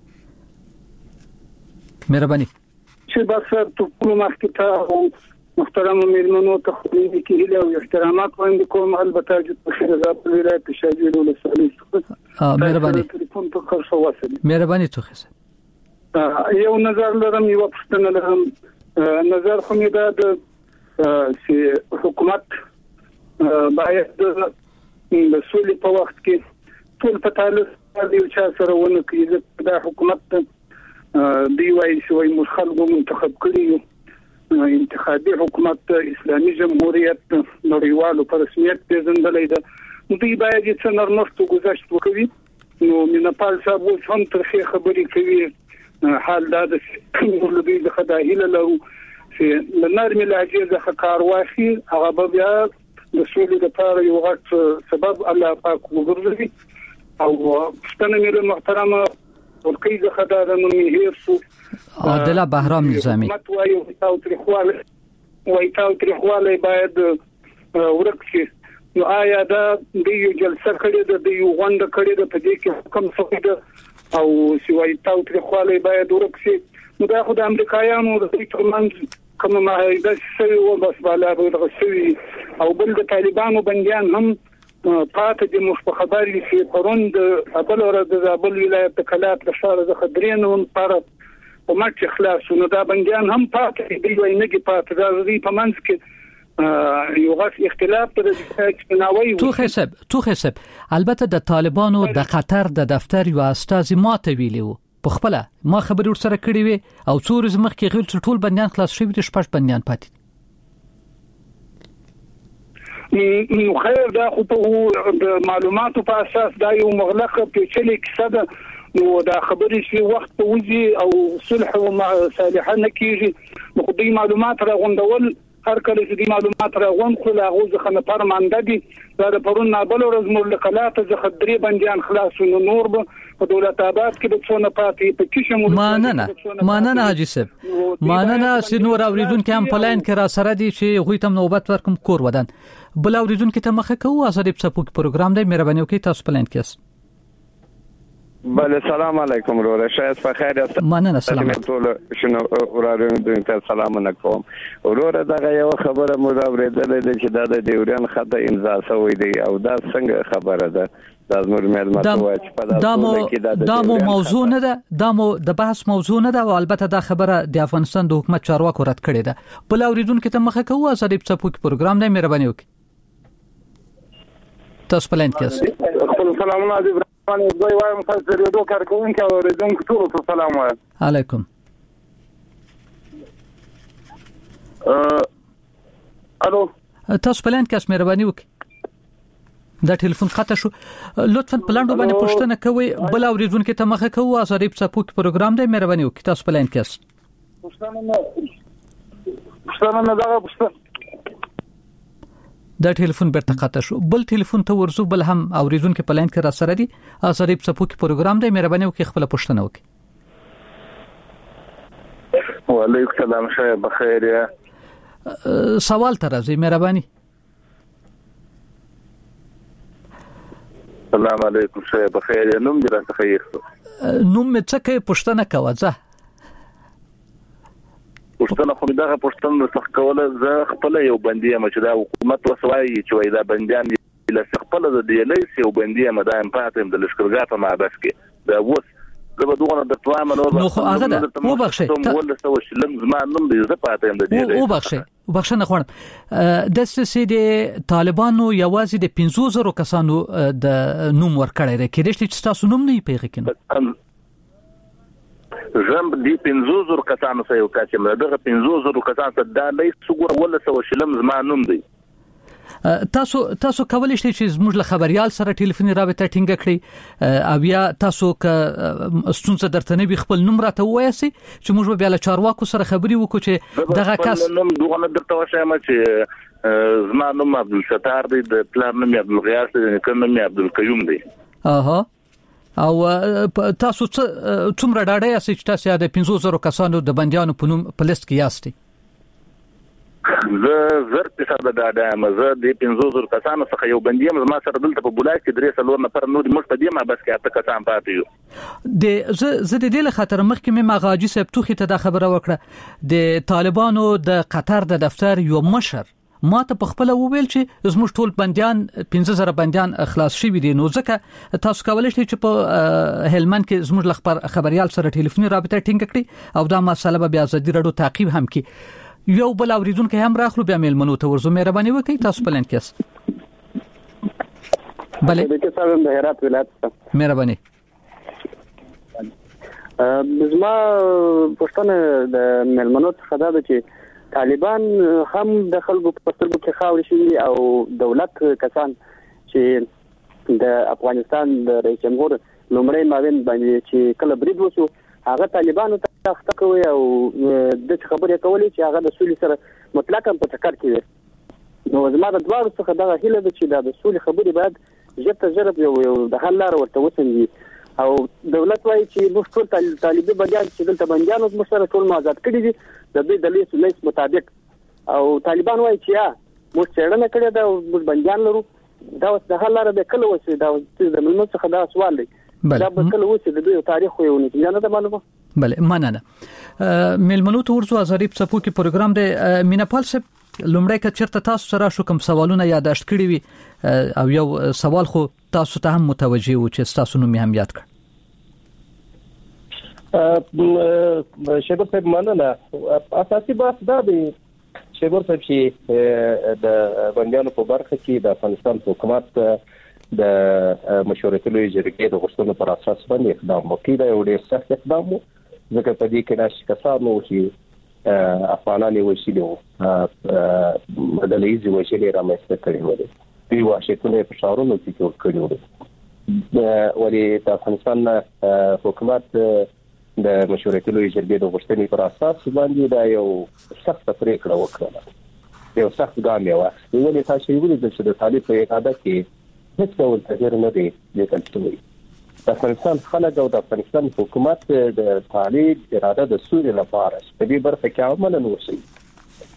مهرباني چې بس ټول مخکته محترم میرمنو ته خپلې کې او احترامات وړاندې کوم البته چې په شراب ولایت شاجوی ولسوالۍ مهرباني ټلیفون په خرڅ واسه مهرباني توخه یو نظر لرم یو پښتنه لرم نظر خو مې دا چې حکومت باید د سولې په وخت کې ټول په تعلق د یو چا سره ونه کوي دا حکومت دی وایي چې موږ خلکو منتخب کړی انتخابي حکومت اسلامي جمهوریت نړیوالو په رسمیت پیژندلې ده نو دوی باید چې نرمښت گذشت وکړي نو میناپال صاحب هم ترخه خبرې کوي حال دا د ولودي د خدایله له چې لنرمي لهجه د کار واخی هغه بیا د سولې لپاره یو غټ سبب الله پاک وګرځي او ستنه مې محترمه ورکی د خدای نوم یې هیڅ عادله بهرام نظامی وایي تاریخواله باید ورکشي نو آیا دا د یو جلسه کړي د یو غونډه کړي د پدې کې کوم څه ده او سوي تاریخواله باید ورکشي نو دا خو د امریکایانو د ترمنځ کوم معاهده شوی و بس بالا به شوی او بل د طالبانو بنديان هم پاتې د مخبري چې پروند خپل ورځ د بل ولایت د کلات د شهر د خدرینو پر په ماته خلاص نو دا بنديان هم پاتې دی وای نه کې پاتې راځي په منځ کې یو غاښ اختلاف تر اجتماعي تو حساب البته د طالبانو د قطر د دفتر یو استاذ ماته ویلو په خپل ما خبرې ور سره کړې وي او څور زمخ کې غیر ټول بنديان خلاص شوی د شپږ بنديان پاتې نو خیر دا خو په معلوماتو په اساس دا یو مغلقه پیچلې کیسه ده نو دا خبرې چې وخت په وځي او صلح او صالحه نه کیږي نو خو دې معلومات راغونډول هر کله چې دې معلومات راغون خو لا غوځه خنه پر مانده دي دا د پرون نابل ورځ ملکلات ز خدري بنديان خلاص نور په دولت آباد کې د څونه پاتې په کې شمول ماننه حاجی صاحب ماننه سينور اوریدونکو هم په لاین کې را سره دي چې غوي تم نوبت ورکم کور ودان بل اوریدونکو ته مخه کوو ازادي په پروګرام دی مهرباني وکړئ تاسو په لاین کې بله سلام علیکم ورور شاید بخیر است. مننه سلام. ټول شنو وراره ته سلام علیکم ورور. دغه یو خبره مو راوړېدلې ده چې د ډیورین خط امضا شوی دی او دا څنګه خبره ده؟ دا زموږ مېلمه ته وایي چې په داسې کې دا مو موضوع نه ده، دا مو د بحث موضوع نه ده او البته دا خبره د افغانستان د حکومت چارواکو رد کړې ده. بل اوریدونکو ته مخه کوو ازادي په پروګرام نه مهرباني وکړئ. تاسو په لاین کې یاست. خپل سلامونه دي برانه دوی وایم تاسو ریډیو کارکونکو او اوریدونکو ټول ته سلام وایم. علیکم. الو تاسو په لاین کې یاست، مهرباني وکړئ. دا ټلیفون قطع شو. لطفا په لاندو باندې پوښتنه کوئ. بل اوریدونکو ته مخه کوو ازادي په پروګرام دی، مهرباني وکړئ. تاسو په لاین کې یاست. پوښتنه دا دا ټلیفون بیرته قطع شو. بل ټلیفون ته ورزو. بل هم اوریدونکو په لاین کې را سره دي. ازادي په پروګرام دی، مهرباني وکړئ خپل پوښتنه وکړئ. وعلیکم السلام، شای بخیر یا سوال تر راځي، مهرباني. السلام علیکم، شای بخیر یا نوم دې راته خیر شو. نوم مې څه کوي پوښتنه کوه ځه. پښتنه خو دغه پښتنه څخه کوله زه خپل یو بندي یم چې دا حکومت وسوي چې وای دا بنديان له خپل د دیلیس یو بندي یم دا امپاتم د لشکرګاه په مابس کې دا وس زه به دغه د توامه نو خو هغه ده مو بخښه ول څه وشلم زما نوم دې زه پاتم د دیلیس او بخښنه غواړم. د سې د طالبانو یوازې د 500 کسانو د نوم ورکړی دی کېدې چې تاسو نوم نه پیښ کړئ. زم دي 500 کسانو سره یو کاچم دغه 500 کسانو ته دا لیست څوګور ول څه وشلم زما نوم دی. تاسو کولای شئ چې زموږ له خبريال سره ټلیفوني رابطه ټینګه کړئ او یا تاسو ک ستونزه درته نه خپل نوم راته وایسي چې موږ به له چارواکو سره خبري وکړو چې دغه کس نوم دغه نه درته وایم چې زما نوم عبدالستار دی، د پلان نوم عبدالغیاث دی، د کوم نوم عبدالقیوم دی. او تاسو څومره ډاډه یاست چې تاسو د 500 کسانو د بنديانو په نوم په لیست کې یاستئ؟ زه زرت سره ډاډه یم. زه د 500 کسانو څخه یو بندي یم. ما سره دلته په بولاک کې 3 نفر نور مستدیم بس کې اته کسان پاتې یو. زه د دې له خاطر مخکې مې مغاجي صاحب توخي ته دا خبره وکړه د طالبانو د قطر د دفتر یو مشر ما ته په خپل وویل چې زموږ ټول بنديان 15000 بنديان خلاص شوي دي. نو ځکه تاسو کولای شئ چې په هلمند کې زموږ ل خبريال سره ټلیفوني رابطه ټینګ کړئ او دا مسله به ازادي رادیو تعقیب هم کړي. یو بل اوریدونکو هم راخلو بیا میلمنو ته ورزو، مهرباني وکړئ. تاسو په لین کې بله د کسان د هرات ولایت مهرباني. زما پښتنه د میلمنو څخه دا چې طالبان هم د خلکو په سترګو کې خاورې شي او دولت کسان چې د افغانستان د رئیس جمهور لومړی معاون باندې چې کله برید وشو هغه طالبانو ته تخته کوي او د خبرې کولې چې هغه د سولې سره مطلقاً په ټکر کې وي. نو زما د دوه څخه دغه هیله ده چې د سولې خبرې باید ژبه ژرب یو د حل لار ورته وسنجي او دولت وايي چې موږ ټول طالبي بنديان چې دلته بنديان موږ سره ټول آزاد کړي دي د دې د لیست مطابق او طالبان وايي چې موږ څېړنه کړې ده او موږ بنديان لرو. دا اوس د حل لار به کله وشي؟ دا د ملمن څخه دا سوال دی. دا به کله وشي؟ د دوی تاریخ یو نه ده معلومه. بله مننه. میلمنو ته ورزو ازاري په سپو کې پروګرام دی. میناپال صاحب لومړی که چیرته تاسو سره شو کوم سوالونه یاداشت کړی وي او یو سوال خو تاسو ته هم متوجي و چې تاسو نوم هم یاد کړ. شیبر صاحب مننه. اساسي بحث دا دی شیبر صاحب چې د بندیانو په برخه کې د افغانستان حکومت د مشورتي لوی جرګې د غوښتنو پر اساس باندې اقدام وکړي. دا یو ډېر سخت اقدام و ځکه په دې کې ناشې کسانو چې افغانان وشیلو مدلېز وشیلې رامنځته کړي وو. دوی واشنطن په شاورونو کې جوړ کړي وو. ولې د افغانستان حکومت د مشورتي لوی جرګې د غوښتنې پر اساس باندې دا یو سخت پریکړه وکړه، یو سخت ګام یې واخیست. ولې تاسو یې ولیدل چې د طالب په اراده کې هیڅ ډول تغیر نه دی لیکل شوی. د افغانستان خلک او د افغانستان حکومت د طالب اراده د سولې لپاره په دې برخه کې عملاً وشي.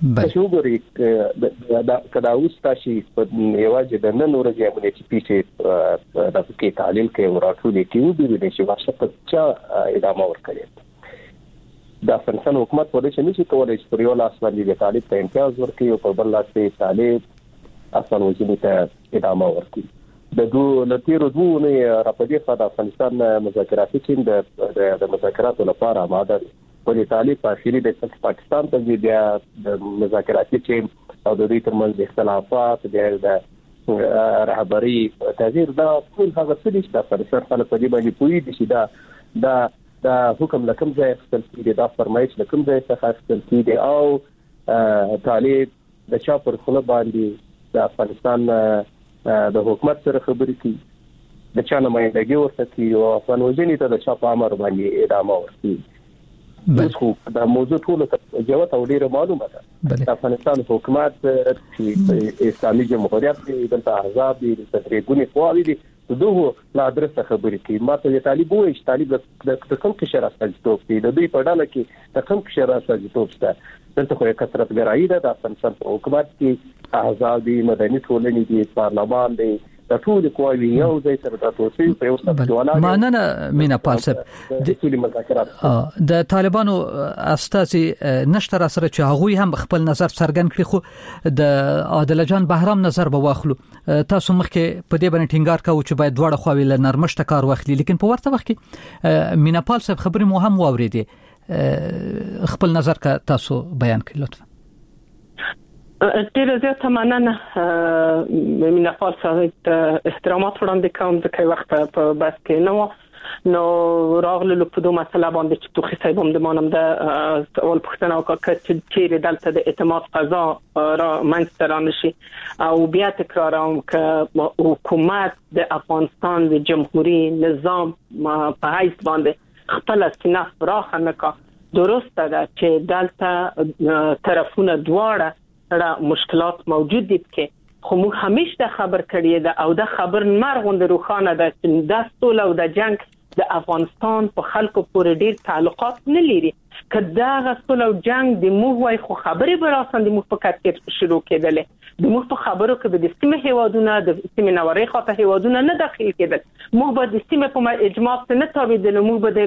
چې وګورئ کدا اوس تاسو په یوازې د نن ورځې امنیتي پیښې د کې تعلیل کې وراتلو کې وګورئ چې واشنگټن چا ادامه ورکړي د افغانستان حکومت په دې چې نشي کولای چې پر یو لاس باندې د طالب ته امتیاز ورکړي او په بل لاس کې طالب افغان وزیر ته ادامه ورکړي د لتیرو دوه نه راپدې خاطر افغانستان مذاکراتي ټیم د مذاکراتو لپاره آماده دی په طالب په اخیری د پاکستان ته د مذاکراتي ټیم او د دوی ترمنځ اختلافات د رهبری تغییر دا ټول هغه څه چې د افغانستان خلک په دې باندې پوي دي چې دا حکم لکم ځای خپل کړي دا فرمایش لکم ځای څخه خپل کړي او طالب د چا پر خپل باندې د افغانستان د حکومت سره خبرې کوي د چا نمائندګي ورته کوي او افغان وزیر ته د چا په امر باندې ادامه ورکوي خو دا موضوع ټول ته جواب او ډیره معلومه ده د افغانستان حکومت چې اسلامي جمهوریت د احزاب د تدریګونی قواوی دي دوه لا درسته خبرې کوي ماته د طالب وایي چې طالب د کوم کې شراسته توپ دی د دوی په ډله کې د کوم کې شراسته توپ شته دلته خو کثرت ګرایي ده د افغانستان حکومت کې احزاب دي مدني ټولنې دي پارلمان دی د ټول قواوی یو ځای سره تاسو په یو څه ماننه مینا پالسب د مذاکرات د طالبانو استاسي نشته را سره چې هغه هم خپل نظر څرګند کړي خو د عادل جان بهرام نظر به واخلو تاسو مخکې په دې باندې ټینګار کاوه چې باید دواړه خواوې له نرمښت کار واخلي لیکن په ورته وخت کې مینا پالسب خبرې مو هم واورېدې خپل نظر کا تاسو بیان کړئ لطفا ډیره زیاته مننه مینا پالسب احترامات وړاندې کوم ځکه وخت په بس کې نو راغلو په دوه مسله باندې چې توخي صاحب هم د مانم د اول پښتنه او چې دلته د اعتماد فضا را منځته رانشي او بیا تکراروم چې حکومت د افغانستان د جمهوریت نظام په حیث باندې خپل سینه راخ نه کا درسته ده چې دلته طرفونه دواړه مشکلات موجود دي کې خو موږ همیشه خبر کړی ده او د خبر مرغوند روخانه ده چې د سول او د جنگ د افغانستان په خلکو پورې ډیر تعلقات نه لري کدا غسل او جنگ د موږ وای خو خبرې براسن د موږ په کټ شروع کېدلې د موږ په خبرو کې د سیمه هیوادونه د سیمه نورې خاطه هیوادونه نه داخل کېدل موږ به د سیمه په اجماع څخه نه تاویدل موږ به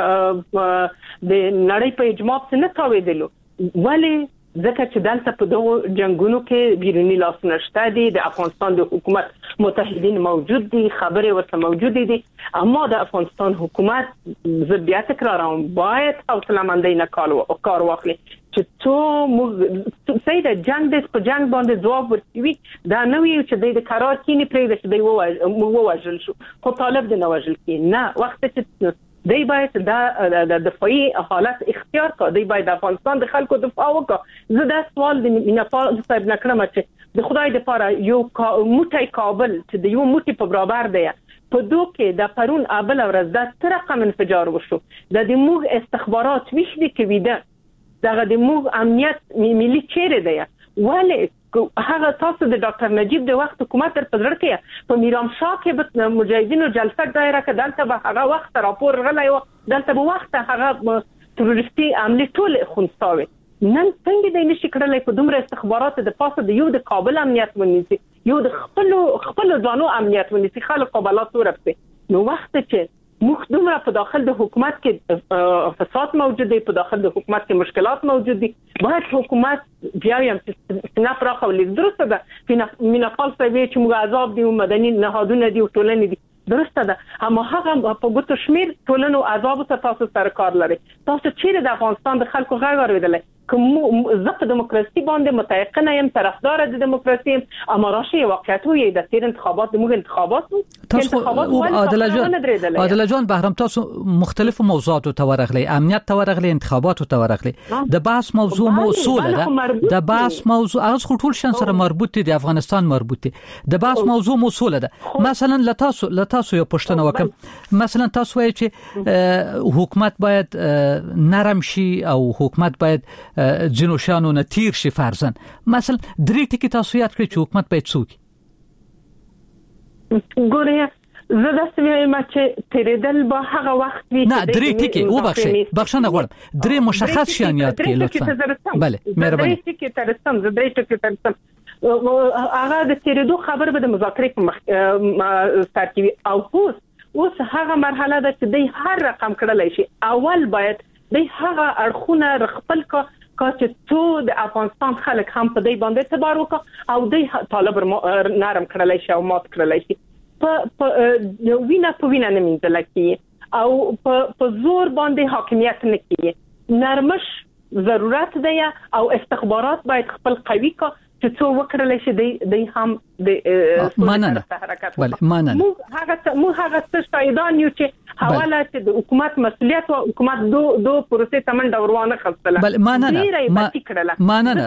د نړۍ په اجماع څخه نه تاویدل ولی ځکه چې دلته په دوه جنگونو کې بیرونی لاسونه شته دي د افغانستان د حکومت متحدین موجود دي خبرې ورته موجود دي اما د افغانستان حکومت زه بیا تکراروم باید حوصله مندۍ نه کار واخلي چې تو سید جنگ د په جنگ باندې ځواب ورکوي دا نه وي چې د قرار کینی پرې د دی ووجل شو خو طالب د نوجل کې نه وخت چې دی باید د دفاعي حالت اختیار کا دی باید افغانستان د خلکو دفاع وکړي زه دا سوال د مینا صاحب نکړم چې د خدای د پاره یو موټی کابل چې د یو موټی په برابر دی په دوه کې د پرون ابل ورځ د تر رقم انفجار وشو د موږ استخبارات وښدي کوي دغه د موږ امنیت ملي چیرې دی ولی هغه تاسو د ډاکټر نجیب د وخت حکومت تر پدړ کې په میرام شاه کې به مجاهدینو جلسه دایره کې دلته به هغه وخت راپور غلای و دلته به وخت هغه تروریستي عملي ټول خونساوي نن څنګه د نشي کړلای په دومره استخبارات د پاسه د یو د کابل امنیت ونیسي یو د خپل ځانو امنیت ونیسي خلک قبالات ورپسي نو وخت چې موږ دومره په داخل د حکومت کې فساد موجود دی په داخل د حکومت کې مشکلات موجود دي باید حکومت بیا هم نه پراخه ولې درسته ده مینا پالسب چې موږ عذاب دي مدني نهادونه دي او ټولنې دي درسته ده اما هغه په ګوتو شمیر ټولنو عذاب ته تاسو سره کار لري تاسو چیرې د افغانستان د خلکو غږ اوریدل کوم زه دموکراسي باندې متيقنه يم طرفدار د دموکراسي اما راشي واقعیت وي د تیر انتخابات د موږ انتخابات تاسو عادل جان بهرام تاسو مختلفو موضوعات ته ورغلي امنیت ته ورغلي انتخابات ته ورغلي د بحث موضوع موصوله ده د بحث موضوع از خطول شان سره مربوط دي افغانستان مربوط دي د بحث موضوع موصوله ده مثلا لتاسو یو پښتنه وکم مثلا تاسو وایي چې حکومت باید نرم شي او حکومت باید جنو شانو نه تیر شي فرضاً مثلا درې ټکی تاسو یاد کړئ چې حکومت باید څوک ګوره زه د سویم چې تیرېدل به هغه وخت وي نه درې ټکي بخښنه غواړم درې مشخص شیان یاد کړئ لطفا بله مهرباني درې ټکي ترسم زه درې ټکي ترسم هغه د تیرېدو خبر به د مذاکرې په مخ ستارت کوي او اوس هغه مرحله ده چې د هر رقم کړلای شي اول باید د هغه اړخونه خپل چې څو د افغانستان خلک هم په دې باندې اعتبار وکړي او د طالب نرم کړلای شي او مات کړلای شي په وینا نه مینځل کی او په زور باندې حاکمیت نه کی نرمش ضرورت دی او استخبارات باید خپل قوي کا چې څو وکړل شي د هم د مننه مو هغه څه شایدان یو چې حواله چې د حکومت مسؤلیت او حکومت دو پروسې تمن دورانه خپل بل مننه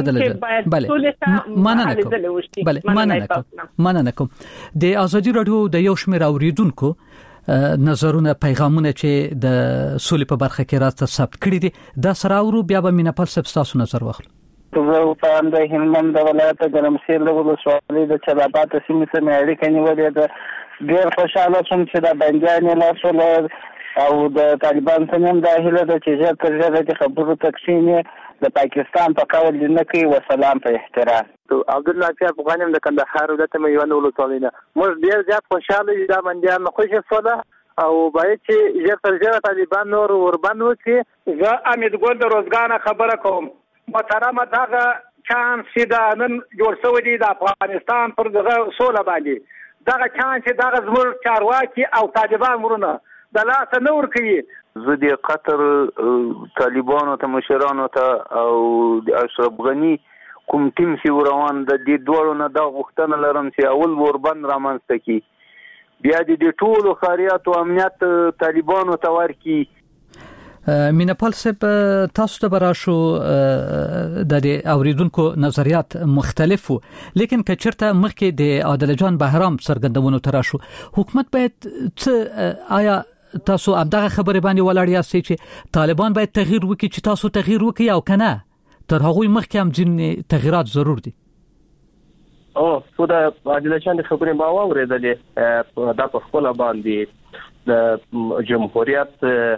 کوم د ازادي رادیو د یو شمېر اوریدونکو نظرونه پیغامونه چې د سولې په برخه کې راته ثبت کړي دي دا سره ورو بیا به مینه پل سبستاسو نظر واخلو زه په اند هلمند ولایت ګرمسیر له ولسوالۍ د چلابات سیمې سره اړیکه نیولې ده ډېر خوشاله شوم چې د بنجان له او د طالبان څخه د هیله د چې تر ژبه د خبرو تقسیم د پاکستان په کول نه کوي وسلام په احترام عبد الله چې افغانم د کندهار ولایت مې یو نو ولسوالۍ موږ ډېر زیات خوشاله یو د بنجان خوشی سوله او باید چې تر ژبه طالبان نور وربند وکړي زه امید ګل د روزګان خبره کوم محترمه دغه چانس چې نن جوړ شوی دی د افغانستان پر دغه سوله باندې دغه چانس دغه زموږ چارواکي او طالبان ورونه د لاس نه ورکوي زه د قطر طالبانو ته مشرانو ته او د اشرف غنی کوم ټیم چې روان د دې دوړو نه د غوښتنه لرم چې اول وربند رامنځته کی بیا د ټولو خاریات او امنیت طالبانو ته ورکی مینپال صاحب تاسو ته براشو د اوریدونکو نظریات مختلفو لیکن که چرته مخکې د عادل جان بهرام څرګندونو تراشو حکومت باید آیا تاسو همدغه خبره باندې ولاړ یاستئ چې طالبان باید تغییر وکړي چې تاسو تغییر وکړي او کنه تر هغه مخکې هم ځین تغیرات ضرور دي خو د عادل جان خبرې ما واورېدلې دا په خپل باندې د جمهوریت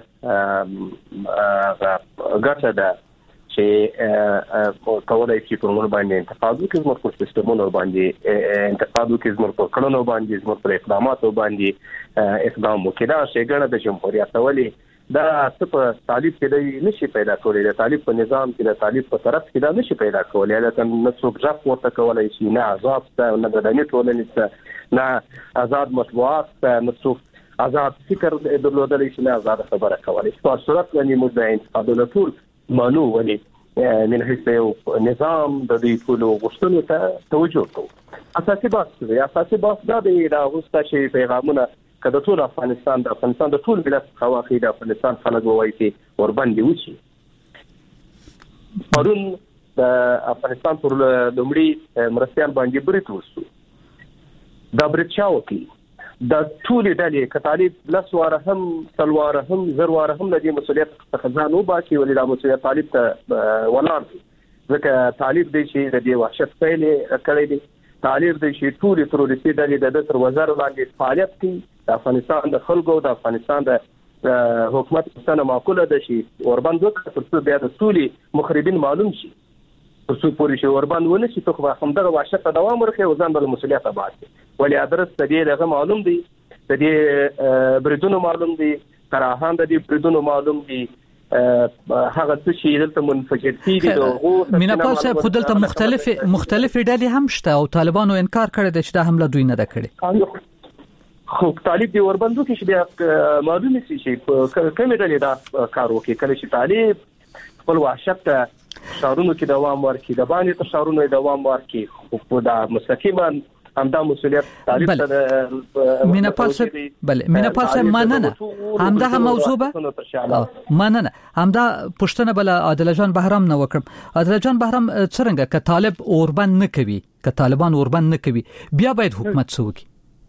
ګټه ده چې کولای شي په موږ باندې انتقاد وکړي زموږ په سیستمونو باندې انتقاد وکړي زموږ په کړنو باندې زموږ په اقداماتو باندې اقدام وکړي دا څنګه د جمهوریت ولي دا څه په طالب کې دی نشي پیدا کولای د طالب په نظام کې د طالب په طرف کې دا نشي پیدا کولای لکه نه څوک ځاپ ورته کولای شي نه آزاد ته نه د دنیا ټولنې نه آزاد مطبوعات نه څوک آزاد فکر درلودلی شي نه آزاد خبره کوي په صورت باندې موږ د انتقادونو ټول مانو ولې من حيث نظام د دې ټول غوښتنو ته توجه کوو اساسي بحث دا دی دا غوښته چې پیغامونه کله ټول افغانستان د ټول ملت خواخې د افغانستان خلک وایي چې ورباندې وشي پرون د افغانستان پر لومړي مرستيال باندې برید وشو دا برید چا وکړي د ټول ډلې کتالي لسواره هم سلواره هم زرواره هم د مسؤلیت څخه ځان وباسي ولې د مسؤلیت طالب ته ولار ځکه طالب دی چې د دې وحشت پیل کړی دی طالب دی چې ټول تروریستي ډلې د تر وزیر لاندې فعالیت کوي د افغانستان د خلکو د افغانستان د حکومت څخه معقوله ده چې وربند وکړي ترڅو بیا د ټول مخربین معلوم شي ترڅو پوری شي وربند ونه شي ته خو همدغه وحشت ته دوام ورکړي او ځان بل مسؤلیت اباسي ولې ادرس د دې لغه معلوم دی د دې بریدونو معلوم دی کراهان د دې بریدونو معلوم دی هغه څه چې دلته منفجر کیږي میناپال صاحب خو دلته مختلف ډلې هم شته او طالبانو انکار کړی دی چې دا حمله دوی نه ده کړې خو طالب دی وربندو کې چې بیا معلوم شي چې کومه ډلې دا کار وکړي کله چې طالب خپل وحشت شاورونو کې دوام ورکړي د باندې تر شاورونو دوام ورکړي خو دا مستقیما همدا مسؤلیت طالب ته میناپال صاحب مننه همدا موضوع به مننه همدا پښتنه بل عادل جان بهرام نه وکړم عادل جان بهرام څنګه ک طالب اوربند نه کوي ک طالبان اوربند نه کوي بیا باید حکومت سوکي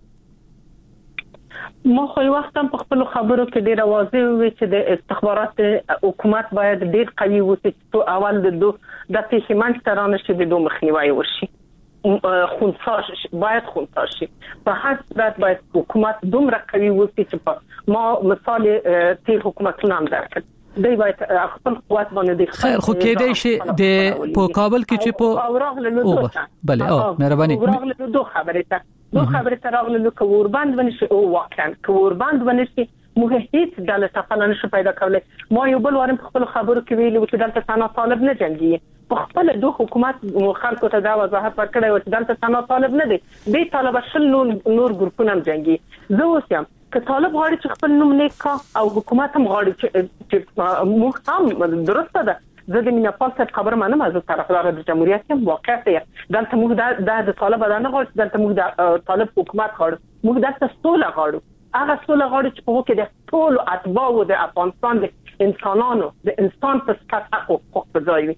ما خو وخت هم په خپل خبرو کې ډیر واضح وي چې د استخبارات حکومت باید ډیر قوي وي چې اول د پیښمن ترانه شي د مخنیوي وشي خونسا شي باید خونسا شي په هر صورت باید حکومت دومره قوي وي چې ما مثال تیر حکومتونه هم درکړي دی باید خپل قوت باندې خیر خو کېدای شي د په کابل کې چې په بله مهرباني دوه خبرې ته راغلو کوربند ونشي او واقعا کوربند ونشي موږ هیڅ ډول تفاهم نشو پیدا کولای ما یو بل وارم خپل خبرو کې ویلو چې دلته ثنا طالب نه جنگي په خپل دوه حکومت خلکو ته دا وضاحت ورکړی و چې دلته ثنا طالب نه دی د طالب شل نور ګروپونه هم جنگي زه اوسم که طالب غواړي چې خپل نوم نیک کا او حکومت هم غواړي چې موږ هم درسته ده زه د میناپال څخه خبر منم از طرفدار د جمهوریت هم واقعیت دلته موږ د طالب نه غواړو دلته موږ د طالب حکومت غواړو موږ دلته سوله غواړو هغه سوله غواړي چې په کې د ټول اتباع د افغانستان د انسانانو د انسان په صفت حقوق په ځای وي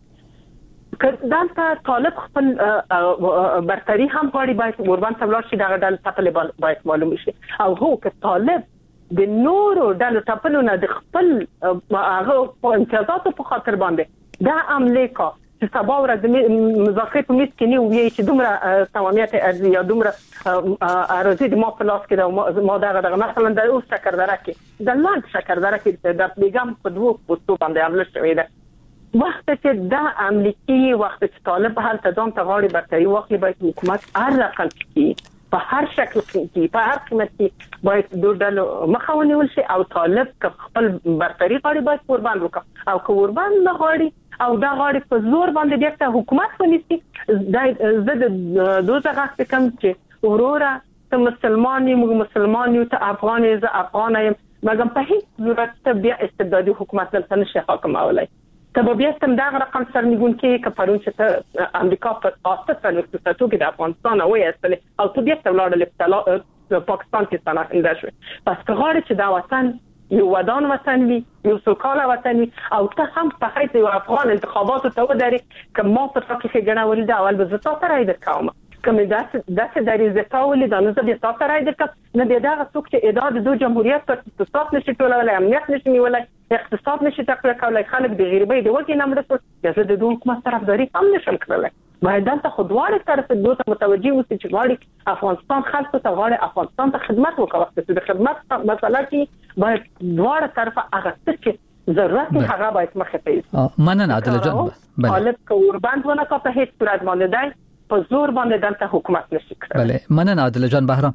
دلته طالب خپل برتری هم غواړي باید وربان تبلار شي دغه ډول تپل باید معلوم شي او هو که طالب د نورو ډول تپلو نه د خپل هغه په امتیازاتو په خاطر باندې دا عمله کا چې سبا ورځ د مذاکرې په میز کې نه وي چې دومره تمامیت ارزي یا دومره ارزي د ما په لاس کې ما دغه مثلا د اوس شکردره کې د لاند شکردره کې د بیګم په دوه پوسټو باندې عمله شوې ده وخت چې دا امریکي وخت چې طالب هلته ځان ته غواړي برتري واخلي باید حکومت هر رقم کې په هر شکل کې په هر قیمت کې باید دوړل مخاوني ولشي او طالب خپل برتري غواړي باید قربان وکړي او قربان نه غواړي او دا غواړي په زور باندې دغه حکومت ونیسي دا زه د دوزه غاښ کوم چې اورورا ته مسلمانې موږ مسلمان یو ته افغان یې زه افغان یم مګر په هیڅ صورت ته بیا استبدادي حکومت دلته نشي حاکمولای ته بیا ستم دا رقم سرنګون کې کپرون چې امریکا په اساسا نقطه کې د افغانستان او یې او ته بیا ستولاړل په پاکستان کې ستنه شوی پس غواړي چې دا وطن یو ودان وطن وي یو سوکاله وطن وي او ته هم په حیث یو افغان انتخاباتو ته ودرې که ما په تاکي کې ګڼه ولید اول به زه تاسو راځم کوم کوم داسې د ریزتا ولید نو زه به تاسو راځم نه به دا څوک چې اداره د جمهوریت پر اقتصاد نشي ټولولای امنیت نشي نیولای اقتصاد نشي تقویه کولای خلک د غریبۍ د وګي نه مرسته زه د دوه حکومت طرفداري هم نشم کولای باید دلته خودواره طرف دوه متوجي اوسئ چې غواړي افغانستان خلکو ته غواړي افغانستان ته خدمت وکړي چې د خدمت مسله کې باید دواړه طرفه هغه څه ضرورت هغه باید مخه ته مننه عادل جان طالب کوربند ونه کا په هیڅ صورت باندې دی په زور باندې دلته حکومت نشي کړی بله مننه عادل جان بهرام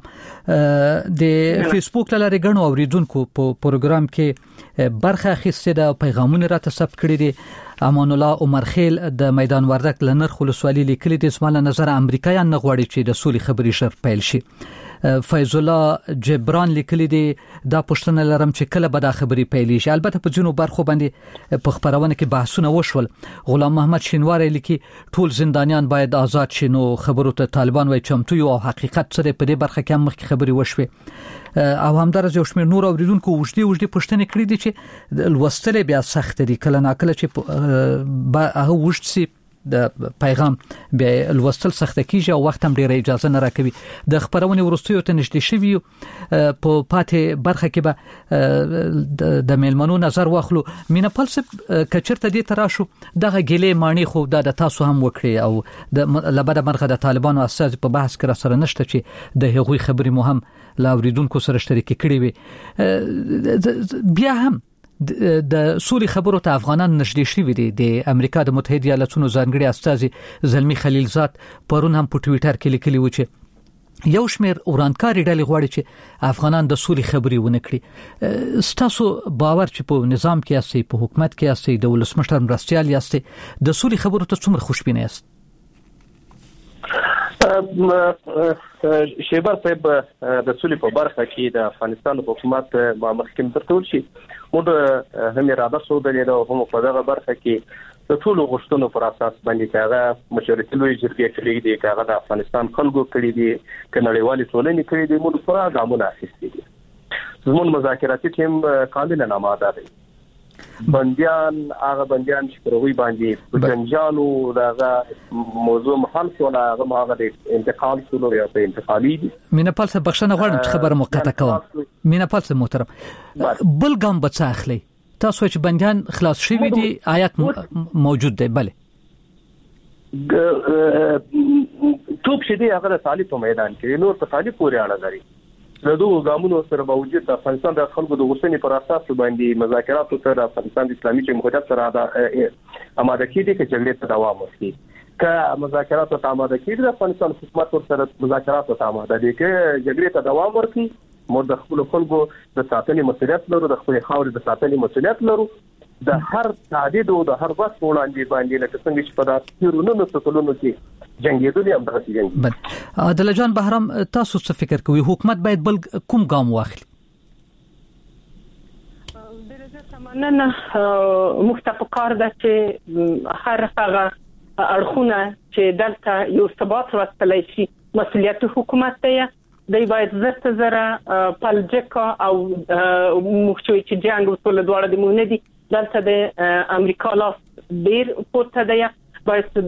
د فیسبوک لاره غنو اوریدونکو په پروګرام کې برخه اخیسته د پیغامونه راته ثبت کړی دي امان الله عمر خیل د میدان وردک لنر خلصوالي لیکلي د اسماعیل نظر امریکایان نه غواړي چې د سولې خبري شر پیل شي فیض الله جبران لیکلي دي دا پښتنه لرم چې کله به دا خبري پیلې شي البته په جنوب برخو باندې په خبرونه کې بحثونه وشول غلام محمد شینواری لیکي ټول زندانیان باید آزاد شي نو خبرو ته طالبان وایي چمتو او حقیقت سره په دې برخه کې هم مخکې خبري وشوي او همدارس یو شمېر نور اوریدونکو وجدي پښتنه کړی دي چې لوستل بیا سخت دي کله ناکله چې هغه وجد سي د پیغام به لوستل سخت کیږي او وخت هم ډیره اجازه نه راکوي د خبرونه ورستیو ته نشته شوی په پاتې برخه کې به د میلمنو نظر واخلو مینا پلس کچرته دي تراشو دغه ګلې مانی خو د تاسو هم وکړي او د لبد مرغه د طالبانو اساس په بحث کې سره نشته چې د هغوی خبري مهم لا اوریدونکو سره شریک کړي وي بیا هم د سولې خبرو ته افغانان نږدې شوي دي د امریکا د متحده ایالاتونو ځانګړي استازي زلمی خلیلزاد پرون هم په ټوئیټر کې لیکلي و چې یو شمېر ورانکاري ډلې غواړي چې افغانان د سولې خبري ونه کړي ستاسو باور چې په نظام کې یاستئ په حکومت کې یاستئ د ولسمشر مرستیال یاستئ د سولې خبرو ته څومره خوشبینه یاست شیبر صاحب د سولې په برخه کې د افغانستان حکومت مخکې ترتول شي موږ هم اراده سو درلوده او هم په دغه برخه کې د ټولو غوښتنو پر اساس باندې هغه مشورتي لوی جرګې کړې دي هغه د افغانستان خلکو کړې دي کنړیوالي ټولنې کړې دي موږ پورا ګامونه اخیستي دي زموږ مذاکراتي ټیم کاملا آماده دی بنديان هغه بنديان چې پروي باندې جنجالو دغه موضوع محل شو هغه د انتقال شلو یا په انتقالي دي مینه پالسه بخښنه غواړم چې خبره مقطع کوم مینه پالسه محترم بل ګام بچ اخلي تاسو چې بنديان خلاص شوي دي آیات موجود دی بله څوک چې دی هغه د طالب په میدان کې نور په طالب پورې اړه لري. له دوه ګامونو سره باوجود د افغانستان د خلکو د غوښتنې پر اساس باندې مذاکرات سره افغانستان د اسلامي جمهوریت سره آماده کیږي چې جګړې ته دوام ورکړي. که مذاکرات ته آماده کیږي د افغانستان حکومت سره مذاکرات ته آماده دي چې جګړې ته دوام ورکړي. موږ د خپل خلکو د ساتنې مسؤلیت لرو، د خپل خاورې د ساتنې مسؤلیت لرو. د هر تعدید او د هر وخت وړاندې باندې لکه څنګه چې په داسې څلونو کې جنگیدل هم دغه جنگ. عادل جان بهرام تاسو څه فکر کوئ حکومت باید بل کوم ګام واخلي؟ مننه مختفقار ده چې هر هغه اړخونه چې دلته یو ثبات راستلی شي مسؤلیت حکومت دی. دی باید زره پلجکا او مخچوي چې جنگ وسول دواړه د مونږ نه دي. دلته د امریکا لاس ډیر پورته دی. باید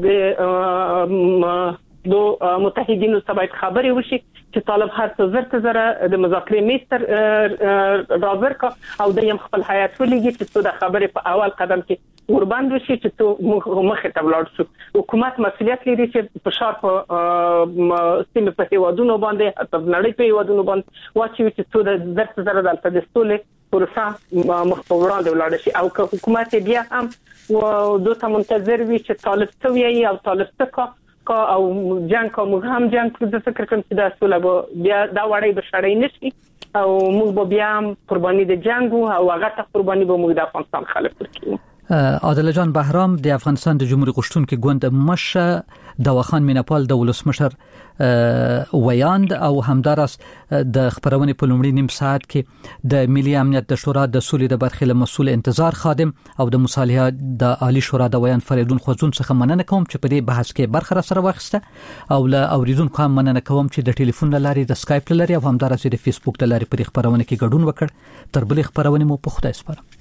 دو متحدینو سره باید خبرې وشي چې طالب هر څه زره د مذاکرې میستر راځر کا او د یم خپل حیات ولګي چې څه د خبرې په اول قدم کې ورباند وشي چې ته مخه ته ولاړ شو. حکومت مسؤلیت لري چې فشار په سیمه په هیوادونو باندې حتی نړۍ په هیوادونو باندې واچوي چې څه د زره دلته د ستولې پروسه مخ په وړاندې ولاړ شي. او که حکومت بیا هم دوی منتظر وي چې طالب څه وایي او طالب څه او جنگ کوم هم جنگ د فکر کوم چې د سوله بیا دا وړي بشړې نشي او موږ بیا قرباني د جنگ او هغه ته قرباني به موږ د افغانستان خلک ورکړو. عادل جان بهرام د افغانستان د جمهوریت غشتونکو ګوند مشه دواخان میناپال د ولسمشر ویاند او همدارس د خبرونه په لومړي نیم ساعت کې د ملي امنیت د شورا د سولې د برخې له مسول انتظار خادم او د مصالحه د عالی شورا د ویاند فریدون خوزون څخه مننه کوم چې په دې بحث کې برخه سره واخیسته او له اوریدونکو هم مننه کوم چې د ټلیفون لارې د اسکایپ لارې او همدارس د فیسبوک د لارې په خبرونه کې ګډون وکړ. تر بلې خبرونه مو په خدای سپارم.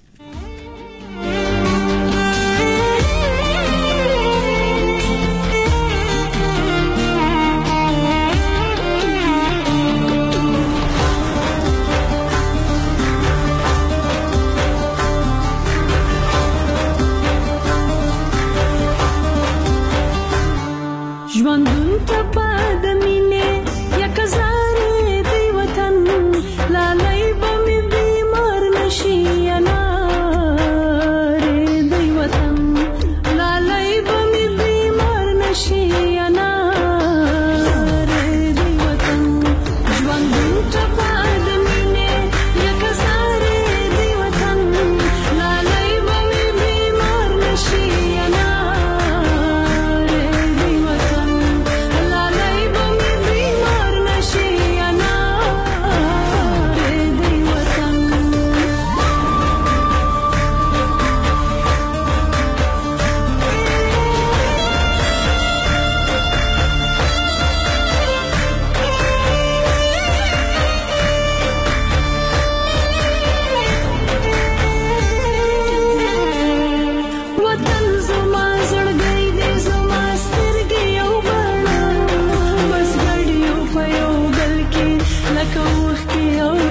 ژوندون ته پد مینه یک زاره دی وطن لالای بم بیمار نشي انار دی وطن لالای بم بیمار نشي انار دی وطن ژوندون ته پد مینه یک زاره دی وطن لالای بم بیمار نشي like a